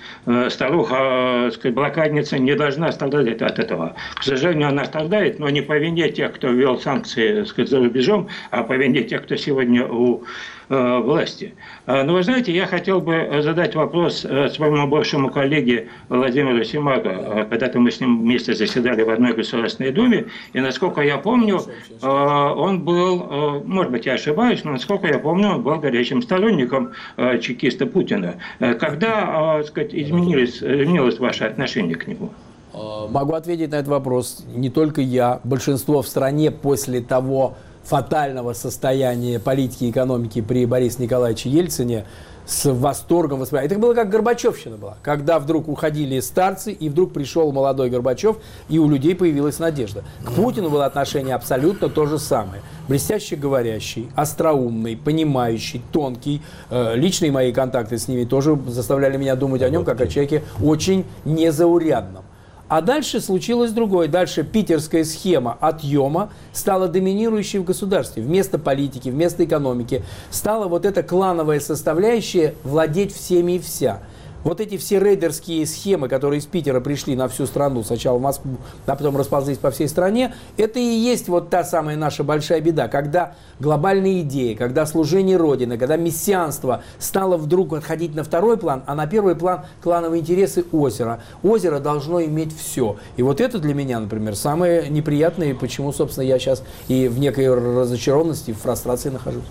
[SPEAKER 6] старуха, сказать, блокадница не должна страдать от этого. К сожалению, она страдает, но не по вине тех, кто ввел санкции, сказать, за рубежом, а по вине тех, кто сегодня у э, власти. Но вы знаете, я хотел бы задать вопрос своему бывшему коллеге Владимиру Симаку, когда-то мы с ним вместе заседали в одной Государственной Думе, и насколько я помню, он был, может быть, я ошибаюсь, но насколько я помню, он был горячим сторонником чекиста Путина. Когда, так сказать, изменилось, изменилось ваше отношение к нему?
[SPEAKER 4] Могу ответить на этот вопрос. Не только я, большинство в стране после того фатального состояния политики и экономики при Борисе Николаевиче Ельцине с восторгом воспринимали. Это было как Горбачевщина была, когда вдруг уходили старцы, и вдруг пришел молодой Горбачев, и у людей появилась надежда. К Путину было отношение абсолютно то же самое. Блестяще говорящий, остроумный, понимающий, тонкий. Личные мои контакты с ними тоже заставляли меня думать о нем как о человеке очень незаурядном. А дальше случилось другое. Дальше питерская схема отъема стала доминирующей в государстве. Вместо политики, вместо экономики стала вот эта клановая составляющая владеть всеми и вся. Вот эти все рейдерские схемы, которые из Питера пришли на всю страну, сначала в Москву, а потом расползлись по всей стране, это и есть вот та самая наша большая беда, когда глобальные идеи, когда служение Родины, когда мессианство стало вдруг отходить на второй план, а на первый план клановые интересы озера. Озеро должно иметь все. И вот это для меня, например, самое неприятное, и почему, собственно, я сейчас и в некой разочарованности, в фрустрации нахожусь.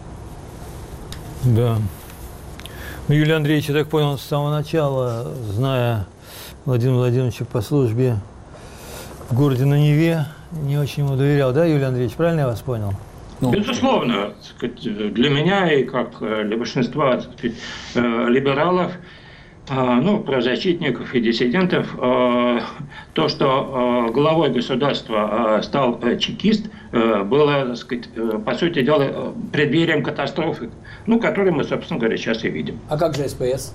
[SPEAKER 2] Да. Ну, Юрий Андреевич, я так понял, с самого начала, зная Владимира Владимировича по службе в городе на Неве, не очень ему доверял, да, Юрий Андреевич, правильно я вас понял?
[SPEAKER 6] Ну, безусловно, для меня и как для большинства сказать, либералов ну, правозащитников и диссидентов, то, что главой государства стал чекист, было, так сказать, по сути дела, преддверием катастрофы, ну, которую мы, собственно говоря, сейчас и видим.
[SPEAKER 4] А как же СПС?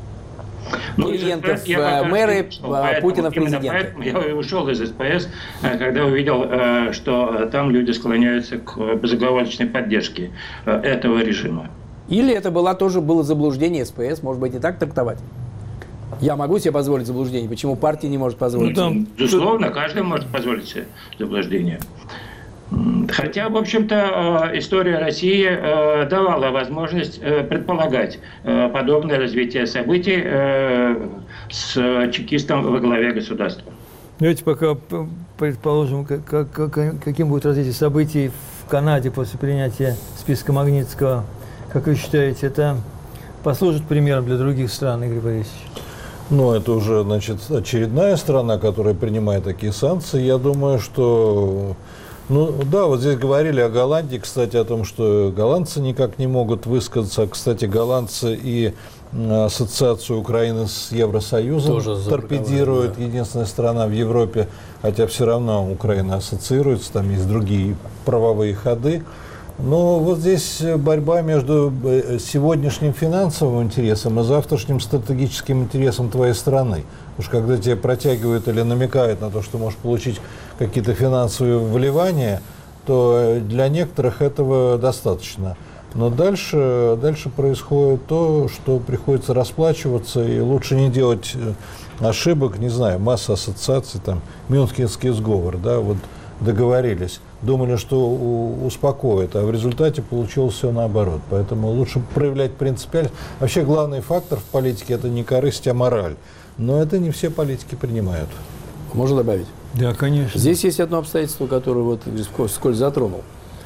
[SPEAKER 6] Ну,
[SPEAKER 4] Клиентов, мэры, Путина в президенты.
[SPEAKER 6] Поэтому я и ушел из СПС, когда увидел, что там люди склоняются к безоговорочной поддержке этого режима.
[SPEAKER 4] Или это было тоже было заблуждение СПС, может быть, и так трактовать? Я могу себе позволить заблуждение, почему партия не может позволить?
[SPEAKER 6] Ну, там, безусловно, каждый может позволить себе заблуждение. Хотя, в общем-то, история России давала возможность предполагать подобное развитие событий с чекистом во главе государства.
[SPEAKER 2] Давайте пока предположим, как, как, каким будет развитие событий в Канаде после принятия списка Магнитского. Как вы считаете, это послужит примером для других стран, Игорь Борисович?
[SPEAKER 3] Ну, это уже, значит, очередная страна, которая принимает такие санкции. Я думаю, что... Ну, да, вот здесь говорили о Голландии, кстати, о том, что голландцы никак не могут высказаться. Кстати, голландцы и ассоциацию Украины с Евросоюзом тоже торпедируют. Да. Единственная страна в Европе, хотя все равно Украина ассоциируется, там есть другие правовые ходы. Но вот здесь борьба между сегодняшним финансовым интересом и завтрашним стратегическим интересом твоей страны. Потому что когда тебе протягивают или намекают на то, что можешь получить какие-то финансовые вливания, то для некоторых этого достаточно. Но дальше, дальше происходит то, что приходится расплачиваться, и лучше не делать ошибок, не знаю, масса ассоциаций, там, Мюнхенский сговор, да, вот договорились. Думали, что успокоит, а в результате получилось все наоборот. Поэтому лучше проявлять принципиальность. Вообще главный фактор в политике – это не корысть, а мораль. Но это не все политики принимают.
[SPEAKER 4] Можно добавить?
[SPEAKER 2] Да, конечно.
[SPEAKER 4] Здесь есть одно обстоятельство, которое вот вскользь затронул.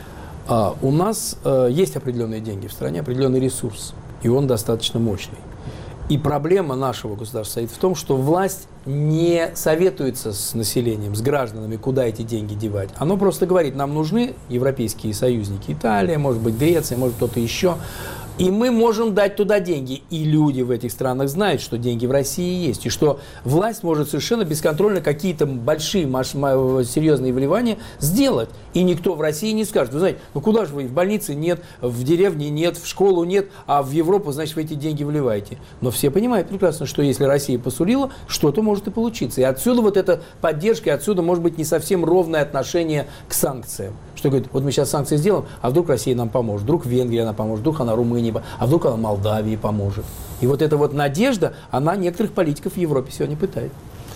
[SPEAKER 4] А, у нас а, есть определенные деньги в стране, определенный ресурс, и он достаточно мощный. И проблема нашего государства состоит в том, что власть не советуется с населением, с гражданами, куда эти деньги девать. Оно просто говорит, нам нужны европейские союзники, Италия, может быть, Греция, может, кто-то еще. И мы можем дать туда деньги. И люди в этих странах знают, что деньги в России есть. И что власть может совершенно бесконтрольно какие-то большие, серьезные вливания сделать. И никто в России не скажет, вы знаете, ну куда же вы, в больнице нет, в деревне нет, в школу нет, а в Европу, значит, вы эти деньги вливаете. Но все понимают прекрасно, что если Россия посулила, что-то может и получиться. И отсюда вот эта поддержка, и отсюда может быть не совсем ровное отношение к санкциям. Что говорит, вот мы сейчас санкции сделаем, а вдруг Россия нам поможет, вдруг Венгрия нам поможет, вдруг она Румынии, а вдруг она Молдавии поможет. И вот эта вот надежда, она некоторых политиков в Европе сегодня пытает.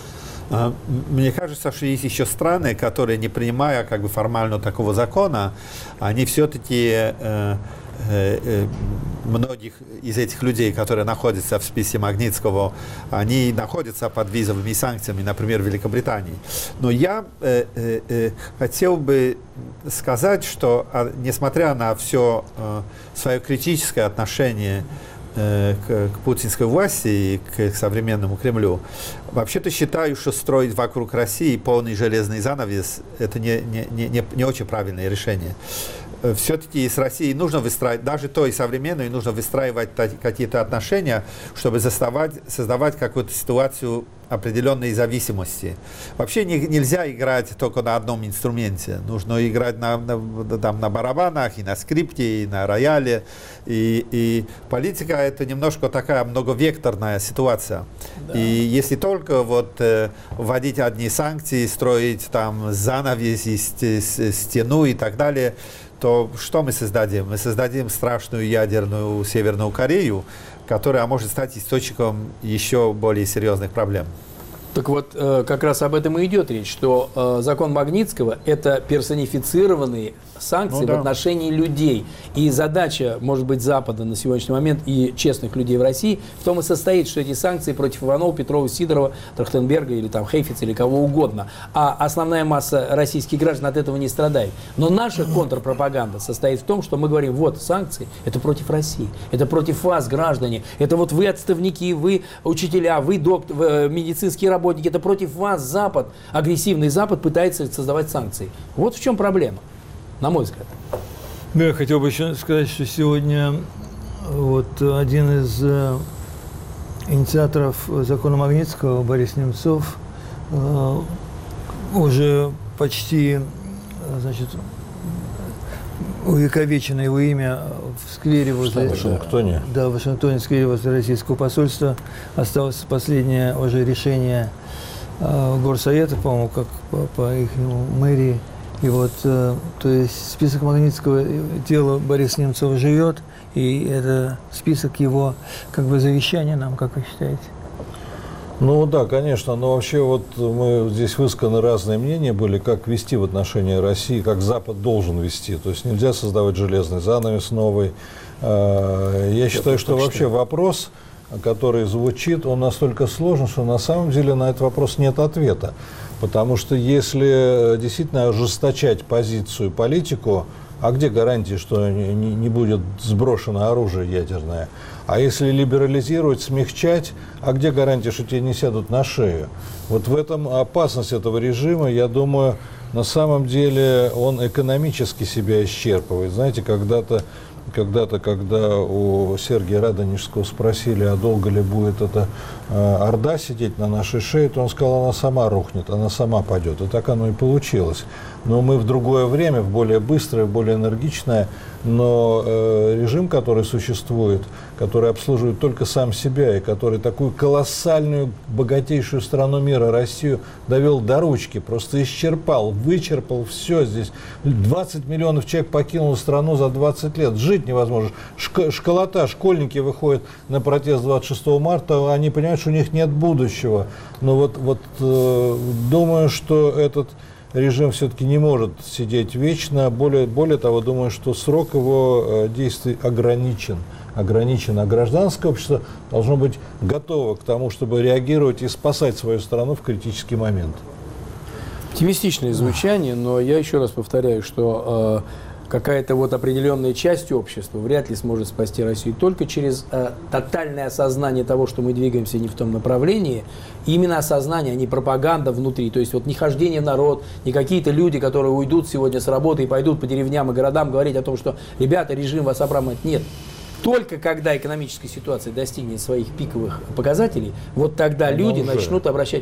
[SPEAKER 5] Мне кажется, что есть еще страны, которые, не принимая как бы формально такого закона, они все-таки э, э, многих из этих людей, которые находятся в списке Магнитского, они находятся под визовыми санкциями, например, в Великобритании. Но я э, э, хотел бы сказать, что несмотря на все э, свое критическое отношение К, к путинской власти и к, к современному Кремлю. Вообще-то считаю, что строить вокруг России полный железный занавес – это не, не, не, не очень правильное решение. Все-таки с Россией нужно выстраивать, даже той современной, нужно выстраивать какие-то отношения, чтобы заставать, создавать какую-то ситуацию определенной зависимости. Вообще не, нельзя играть только на одном инструменте. Нужно играть на, на, там, на барабанах, и на скрипке, и на рояле. И, и политика – это немножко такая многовекторная ситуация. Да. И если только вот, э, вводить одни санкции, строить там занавес, и стену и так далее, то что мы создадим? Мы создадим страшную ядерную Северную Корею, которая может стать источником еще более серьезных проблем.
[SPEAKER 4] Так вот, как раз об этом и идет речь, что закон Магнитского – это персонифицированные санкции ну, да. в отношении людей. И задача, может быть, Запада на сегодняшний момент и честных людей в России в том и состоит, что эти санкции против Иванова, Петрова, Сидорова, Трахтенберга или там Хейфица или кого угодно. А основная масса российских граждан от этого не страдает. Но наша контрпропаганда состоит в том, что мы говорим, вот санкции – это против России, это против вас, граждане, это вот вы отставники, вы учителя, вы доктор, медицинские работники, это против вас Запад, агрессивный Запад пытается создавать санкции. Вот в чем проблема. На мой взгляд.
[SPEAKER 2] Да, я хотел бы еще сказать, что сегодня вот один из инициаторов закона Магнитского Борис Немцов э, уже почти, значит, увековечено его имя в сквере возле...
[SPEAKER 3] В Вашингтоне.
[SPEAKER 2] Да, в Вашингтоне, в сквере возле российского посольства. Осталось последнее уже решение э, горсовета, по-моему, как по, по их мэрии. И вот, э, то есть список Магнитского дела Борис Немцов живет, и это список его, как бы, завещания нам, как вы считаете?
[SPEAKER 3] Ну да, конечно, но вообще вот мы здесь высказаны разные мнения были, как вести в отношении России, как Запад должен вести. То есть нельзя создавать железный занавес новый. Я считаю, что вообще вопрос, который звучит, он настолько сложен, что на самом деле на этот вопрос нет ответа. Потому что если действительно ожесточать позицию, политику, а где гарантии, что не, не будет сброшено оружие ядерное? А если либерализировать, смягчать, а где гарантия, что тебе не сядут на шею? Вот в этом опасность этого режима, я думаю, на самом деле он экономически себя исчерпывает. Знаете, когда-то, когда-то, когда у Сергия Радонежского спросили, а долго ли будет эта э, орда сидеть на нашей шее, то он сказал, она сама рухнет, она сама падет. И так оно и получилось. Но мы в другое время, в более быстрое, в более энергичное, но э, режим, который существует, который обслуживает только сам себя и который такую колоссальную, богатейшую страну мира, Россию, довел до ручки, просто исчерпал, вычерпал все здесь. двадцать миллионов человек покинуло страну за двадцать лет. Жить невозможно. Шк- школота, школьники выходят на протест двадцать шестого марта, они понимают, что у них нет будущего. Но вот, вот э, думаю, что этот режим все-таки не может сидеть вечно. Более, более того, думаю, что срок его э, действий ограничен. ограничен. А гражданское общество должно быть готово к тому, чтобы реагировать и спасать свою страну в критический момент.
[SPEAKER 4] Оптимистичное звучание, но я еще раз повторяю, что э, какая-то вот определенная часть общества вряд ли сможет спасти Россию только через э, тотальное осознание того, что мы двигаемся не в том направлении. И именно осознание, а не пропаганда внутри. То есть вот не хождение в народ, не какие-то люди, которые уйдут сегодня с работы и пойдут по деревням и городам говорить о том, что ребята, режим вас обрамывает. Нет. Только когда экономическая ситуация достигнет своих пиковых показателей, вот тогда
[SPEAKER 3] Но
[SPEAKER 4] люди
[SPEAKER 3] уже.
[SPEAKER 4] начнут обращать...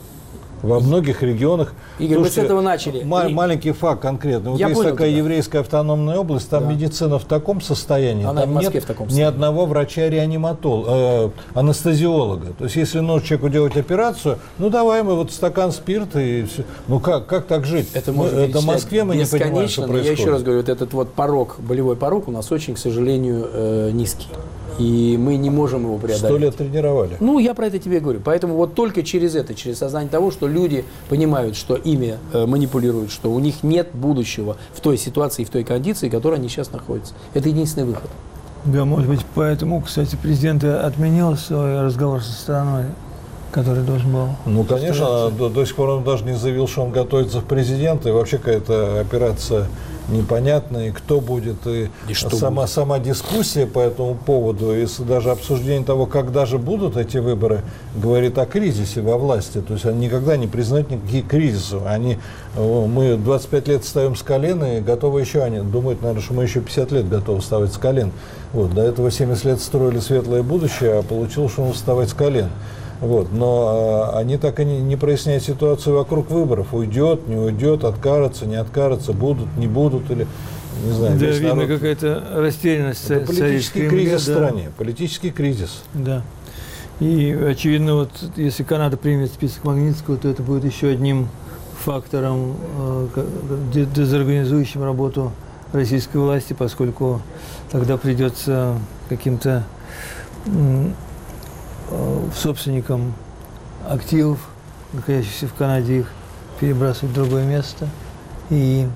[SPEAKER 3] Во многих регионах...
[SPEAKER 4] Игорь,
[SPEAKER 3] Слушайте,
[SPEAKER 4] мы с этого начали.
[SPEAKER 3] Ма-
[SPEAKER 4] И...
[SPEAKER 3] маленький факт конкретно. Вот
[SPEAKER 4] Я
[SPEAKER 3] есть
[SPEAKER 4] понял
[SPEAKER 3] такая
[SPEAKER 4] тебя.
[SPEAKER 3] еврейская автономная область, там
[SPEAKER 4] Да.
[SPEAKER 3] медицина в таком состоянии,
[SPEAKER 4] Она
[SPEAKER 3] там
[SPEAKER 4] в Москве
[SPEAKER 3] нет
[SPEAKER 4] в таком
[SPEAKER 3] ни
[SPEAKER 4] состоянии.
[SPEAKER 3] одного врача-реаниматолога, э, анестезиолога. То есть, если нужно человеку делать операцию, ну давай мы вот стакан спирта и все. Ну как, как так жить?
[SPEAKER 4] Это
[SPEAKER 3] мы,
[SPEAKER 4] можно
[SPEAKER 3] это в Москве мы не понимаем, что
[SPEAKER 4] бесконечно, но
[SPEAKER 3] происходит.
[SPEAKER 4] я еще раз говорю, вот этот вот порог, болевой порог у нас очень, к сожалению, э, низкий. И мы не можем его преодолеть.
[SPEAKER 3] Сто лет тренировали.
[SPEAKER 4] Ну, я про это тебе говорю. Поэтому вот только через это, через сознание того, что люди понимают, что ими э, манипулируют, что у них нет будущего в той ситуации, в той кондиции, в которой они сейчас находятся. Это единственный выход.
[SPEAKER 2] Да, может быть, поэтому, кстати, президент отменил свой разговор со страной, который должен был.
[SPEAKER 3] Ну, конечно, до, до сих пор он даже не заявил, что он готовится в президенты. И вообще какая-то операция непонятная, и кто будет, и,
[SPEAKER 4] И что
[SPEAKER 3] сама,
[SPEAKER 4] будет.
[SPEAKER 3] сама дискуссия по этому поводу, и даже обсуждение того, когда же будут эти выборы, говорит о кризисе во власти. То есть они никогда не признают никаких кризисов. Они, мы двадцать пять лет встаем с колен и готовы еще, они думают, наверное, что мы еще пятьдесят лет готовы вставать с колен. Вот, до этого семьдесят лет строили светлое будущее, а получилось, что нужно вставать с колен. Вот, но э, они так и не, не проясняют ситуацию вокруг выборов. Уйдет, не уйдет, откажется, не откажется, будут, не будут, или, не знаю.
[SPEAKER 2] Да,
[SPEAKER 3] весь
[SPEAKER 2] видно
[SPEAKER 3] народ.
[SPEAKER 2] какая-то растерянность.
[SPEAKER 3] Это
[SPEAKER 2] царит
[SPEAKER 3] политический
[SPEAKER 2] в Кремле,
[SPEAKER 3] кризис в
[SPEAKER 2] да.
[SPEAKER 3] стране, политический кризис.
[SPEAKER 2] Да. И, очевидно, вот если Канада примет список Магнитского, то это будет еще одним фактором, э, де- дезорганизующим работу российской власти, поскольку тогда придется каким-то м, э, собственникам активов, находящихся в Канаде, их перебрасывать в другое место и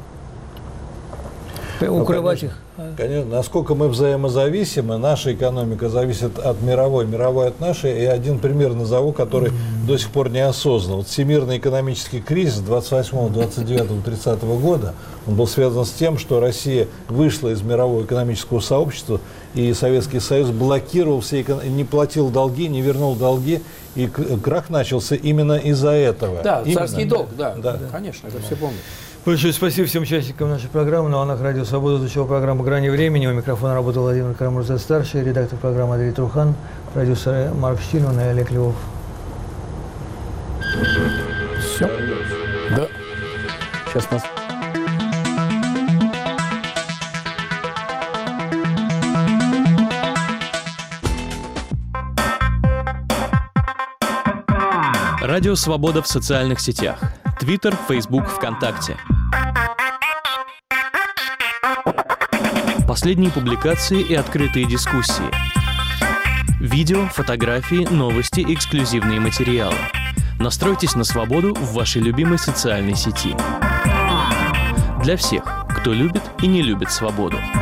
[SPEAKER 2] укрывать
[SPEAKER 3] конечно.
[SPEAKER 2] их.
[SPEAKER 3] Конечно, насколько мы взаимозависимы, наша экономика зависит от мировой, мировой от нашей. И один пример назову, который mm-hmm. до сих пор не осознан. Вот всемирный экономический кризис двадцать восьмого, двадцать девятого, тридцатого года, он был связан с тем, что Россия вышла из мирового экономического сообщества, и Советский Союз блокировал все, не платил долги, не вернул долги, и крах начался именно из-за этого.
[SPEAKER 4] Да,
[SPEAKER 3] именно.
[SPEAKER 4] царский долг, да,
[SPEAKER 3] Да.
[SPEAKER 4] конечно, это все помнят.
[SPEAKER 2] Большое спасибо всем участникам нашей программы. На волнах Радио Свобода звучала программа «Грани времени». У микрофона работал Владимир Карамурза-старший, редактор программы Андрей Трухан. продюсеры Марк Штильман и Олег Львов.
[SPEAKER 4] Все. Да. Сейчас нас...
[SPEAKER 7] Радио «Свобода» в социальных сетях. Твиттер, Фейсбук, ВКонтакте. Последние публикации и открытые дискуссии. Видео, фотографии, новости, эксклюзивные материалы. Настройтесь на свободу в вашей любимой социальной сети. Для всех, кто любит и не любит свободу.